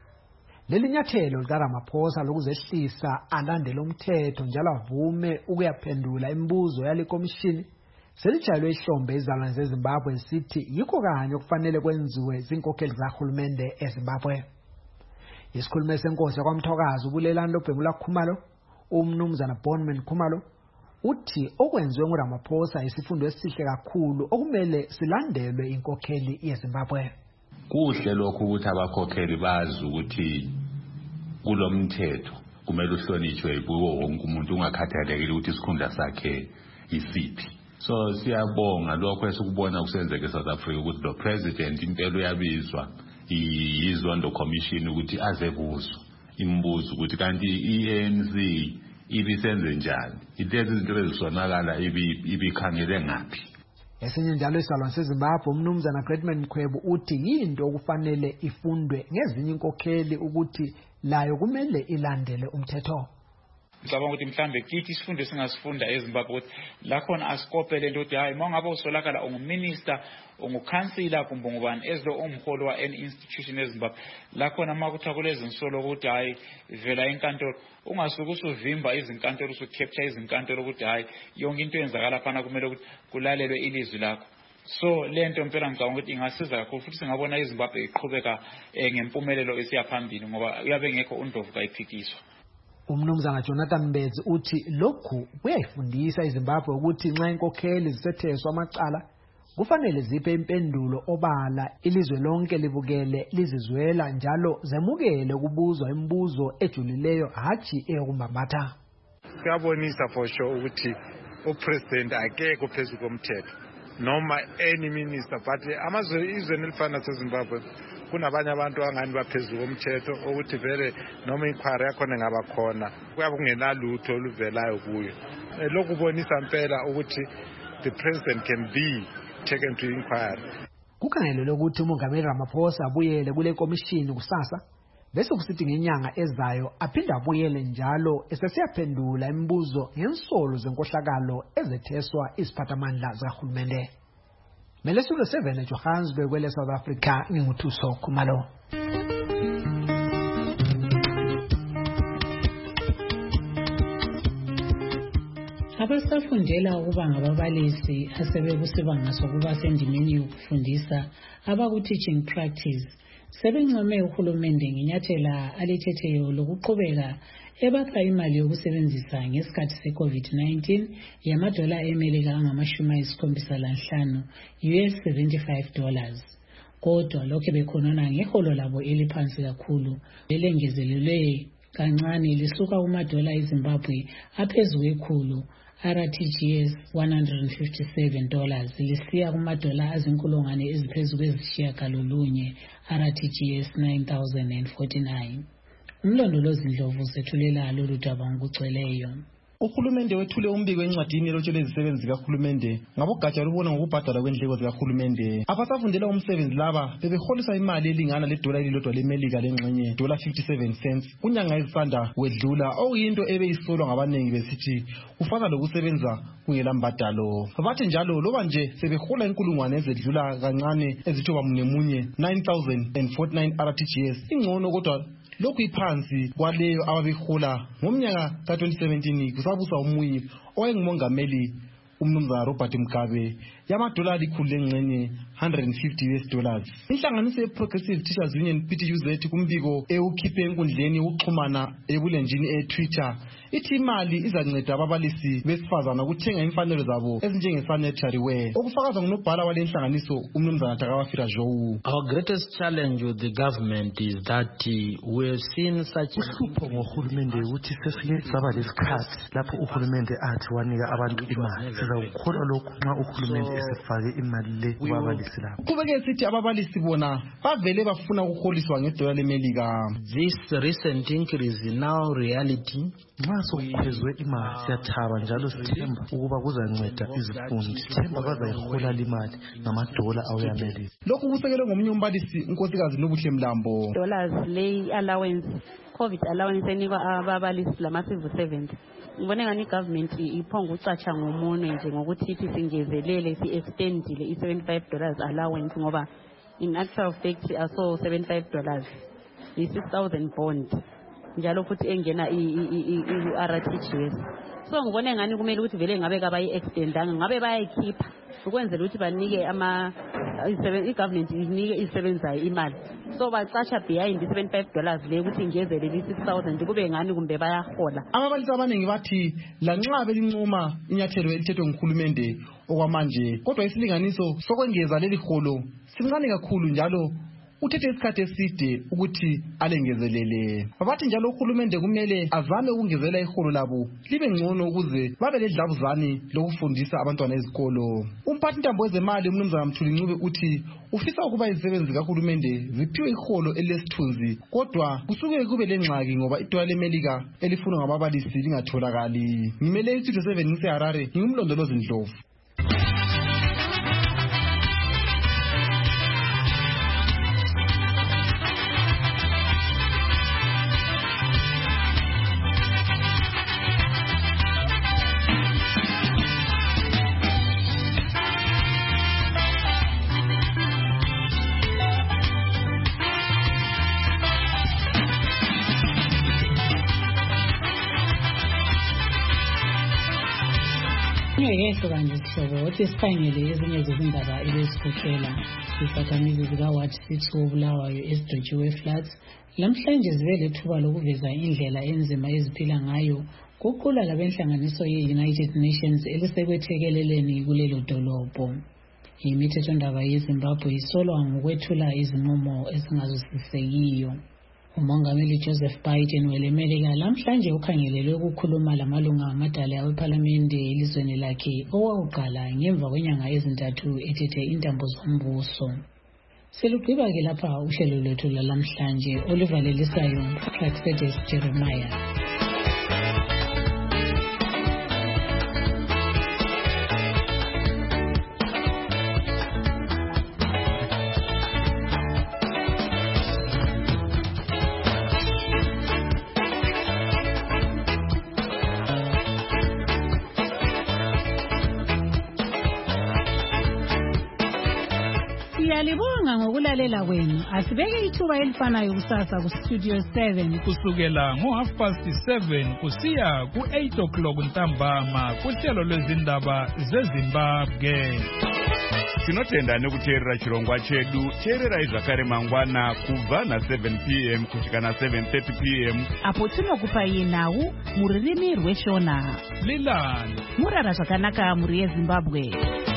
Leli nyathelo likaRamaphosa lokuzehlisa alandele umthetho njalo avume ukuyaphendula imibuzo yale komishini selijayelwe ihlombe izizalwane zeZimbabwe sithi yikho kanye okufanele kwenziwe zinkokheli zahulumende eZimbabwe. Isikhulume senkosi yakwamthokazi ubulelani loBhengula Khumalo, uMnumzana Bonman Khumalo, uthi okwenziwe nguRamaphosa isifundo esihle kakhulu okumele silandelwe inkokheli yeZimbabwe. Kuhle lokho ukuthi abakhokheli bazi ukuthi kulomthetho kumele uhlonishwe kuwo wonke umuntu ungakhathalekile ukuthi isikhundla sakhe isiphi. So siyabonga lokho esikubona kusenzeka eSouth Africa ukuthi lo president impela uyabizwa izondo commission ukuthi azebuzwa imibuzo ukuthi kanti iANC ibisenze njani, ilezi izinto ezisonakala ibikhangele ngaphi. Esinye njalo isizalwane seZimbabwe uMnumzana Greatman Mkhwebo uthi yinto okufanele ifundwe ngezinye inkokheli ukuthi layo kumele ilandele umthetho. Ngicabanga ukuthi mhlambe kithi isifundo singasifunda eZimbabwe ukuthi la khona asikopele into ukuthi hayi mangabe usolakala unguminister ungukhansila kumbe ngubani ezilo umholo wa any institution eZimbabwe la khona makuthiwa kulezi nsolo ukuthi hayi vela enkantolo ungasuke usuvimba izinkantolo usucapture izinkantolo ukuthi hayi yonke into eyenzakala phana kumele ukuthi kulalelwe ilizwi lakho. So lento impela ngicabanga ukuthi ingasiza kakhulu futhi singabona iZimbabwe iqhubeka ngempumelelo esiyaphambili ngoba uyabe ngekho undlovu kayiphikiswa. Umnumzana Jonathan Mbezi uthi lokhu kuyayifundisa iZimbabwe ukuthi nxa inkokheli zisetheswa amacala kufanele ziphe impendulo obala ilizwe lonke libukele lizizwela njalo zemukele ukubuzwa imibuzo ejulileyo hathi eyokumambatha. Kuyabonisa for sure ukuthi upresident akekho phezulu komthetho noma any minister, but izwe elifana naseZimbabwe kunabanye abantu angani baphezulu komthetho ukuthi vele noma inquiry yakhona ngaba khona kuyabe kungenalutho oluvelayo kuyo. Lokhu kubonisa impela ukuthi the president can be taken to inquiry. Kukhangelelwe ukuthi uMongameli Ramaphosa abuyele kule komishini kusasa bese kusithi ngenyanga ezayo aphinde abuyele njalo esesiyaphendula imibuzo ngensolo zenkohlakalo ezetheswa isiphathamandla zikahulumende. Melesulo 7 eJohannesburg kwele South Africa nginguthuso Khumalo. Abasafundela ukuba ngababalisi asebekusibanga sokuba sendimeni yokufundisa abaku-teaching practice sebencome uhulumende ngenyathela alithetheyo lokuqhubeka ebapha imali yokusebenzisa ngesikhathi se-COVID-19 yamadola eMelika angama-75 $75. Kodwa lokho bekhonona ngeholo labo eliphansi kakhulu belengezelelwe kancane lisuka kumadola eZimbabwe aphezulu ekhulu RTGS $157 lisiya kumadola azinkulungwane eziphezulu kwezishiyagalolunye RTGS 9,049. Umlondolozi Ndlovu sethulela lolu daba ngokugcweleyo. Uhulumende wethule umbiko encwadini elotshelwe izisebenzi zikahulumende ngabogatsha lubona ngokubhadala kwendleko zikahulumende. Abasafundela umsebenzi laba bebeholisa imali elingana ledola elilodwa leMelika lengxenye $57 kunyanga ezisanda wedlula, okuyinto ebeyisolwa ngabanengi besithi kufana lokusebenza kungela mbadalo. Bathi njalo loba nje sebehola inkulungwane ezedlula kancane ezithoba munye 9,049 RTGS ingcono, kodwa lokhu iphansi kwaleyo ababehola ngomnyaka ka-2017 kusabusa umuyi owayengumongameli umnumzana Robert Mugabe yamadola alikhulu lengxenye $150. Inhlanganiso ye-Progressive Teachers Union PTUZ kumbiko ewukhiphe enkundleni yokuxhumana ebulenjini e-Twitter ithi imali izanceda ababalisi besifazana ukuthenga imfanelo zabo ezinjenge-sanitary wear, okufakazwa ngunobhala wale nhlanganiso umnumzana Takawafira Jowu. Our greatest challenge with the government is that we have seen such uhlupho ngohulumende ukuthi sesike saba lesikhathi lapho uhulumende athi wanika abantu imali. Sizakukholwa lokhu nxa uhulumende esefake imali le kubabalisi labo. Kubeke sithi ababalisi bona bavele bafuna ukuholiswa ngedola leMelika. This recent increase is now reality. Nxa sokuphezwe imali siyathaba njalo sithemba ukuba kuzanceda izifundi. Sithemba bazayihola imali ngamadola aweMelika. Lokhu kusekelwe ngomunye umbalisi unkosikazi Nobuhle Mlambo. Dollars lay allowance, COVID allowance enikwa ababalisi lama-civil servants. Ngibone ngani government iphonga ucatsha ngomunwe nje ngokuthi ithi singezelele si-extendile i-$75 allowance ngoba in actual fact aso $75 i-6,000 bond njalo futhi engena i-RTGS. So ngibone ngani kumele ukuthi vele ngabe kabayi-extendanga ngabe bayayikhipha ukwenzela ukuthi banike i-government inike isebenzayo imali. So bacatsha behind $75 le ukuthi ngezele li-6,000 kube ngani kumbe bayahola. Ababalisi abaningi bathi lanxa belincoma inyathelo elithethwe nguhulumende okwamanje, kodwa isilinganiso sokwengeza leli holo sincane kakhulu njalo uthethe isikhathi eside ukuthi alengezelele. Bathi njalo uhulumende kumele azame ukungezela iholo labo libe ngcono ukuze babe ledlabuzane lokufundisa abantwana ezikolo. Umphathi intambo wezemali umnumzana Mthuli Ncube uthi ufisa ukuba izisebenzi zikahulumende ziphiwe iholo elesithunzi, kodwa kusuke kube lengxaki ngoba idola leMelika elifunwa ngababalisi lingatholakali. Ngimele iStudio 7 ngiseHarare, ngingumlondolozi Ndlovu. Kanye sihlobo wathi sikhangele ezinye zezindaba ebezikhokhela izakhamizi zikaWard 6 wobulawayo esidwetshiwe floods lamhlanje zibe lethuba lokuveza indlela enzima eziphila ngayo kuqula labenhlanganiso ye-United Nations elisekwethekeleleni kulelo dolobho. imithethondaba yeZimbabwe isolwa ngokwethula izinqumo ezingazwisisekiyo. Umongameli Joseph Biden welemelika lamhlanje ukhangelelwe ukukhuluma lamalunga amadala awephalamende elizweni lakhe owakuqala ngemva kwenyanga ezintathu ethethe intambo zombuso. Selugqiba-ke lapha uhlelo lwethu lalamhlanje oluvalelisayo Praxedes Jeremiah. Siyalibonga ngokulalela kwenu. Asibeke ithuba elifanayo kusasa ku Studio 7 kusukela ngo7:30 kusiya ku8 ntambama kuhlelo lwezindaba zeZimbabwe. Tinotenda nekuteerera chirongwa chedu teererai zvakare mangwana kubva na7 p.m. kusvika na7:30 p.m. apo tinokupai nhau muririmi rweshona. Lilani murara zvakanaka muri yeZimbabwe.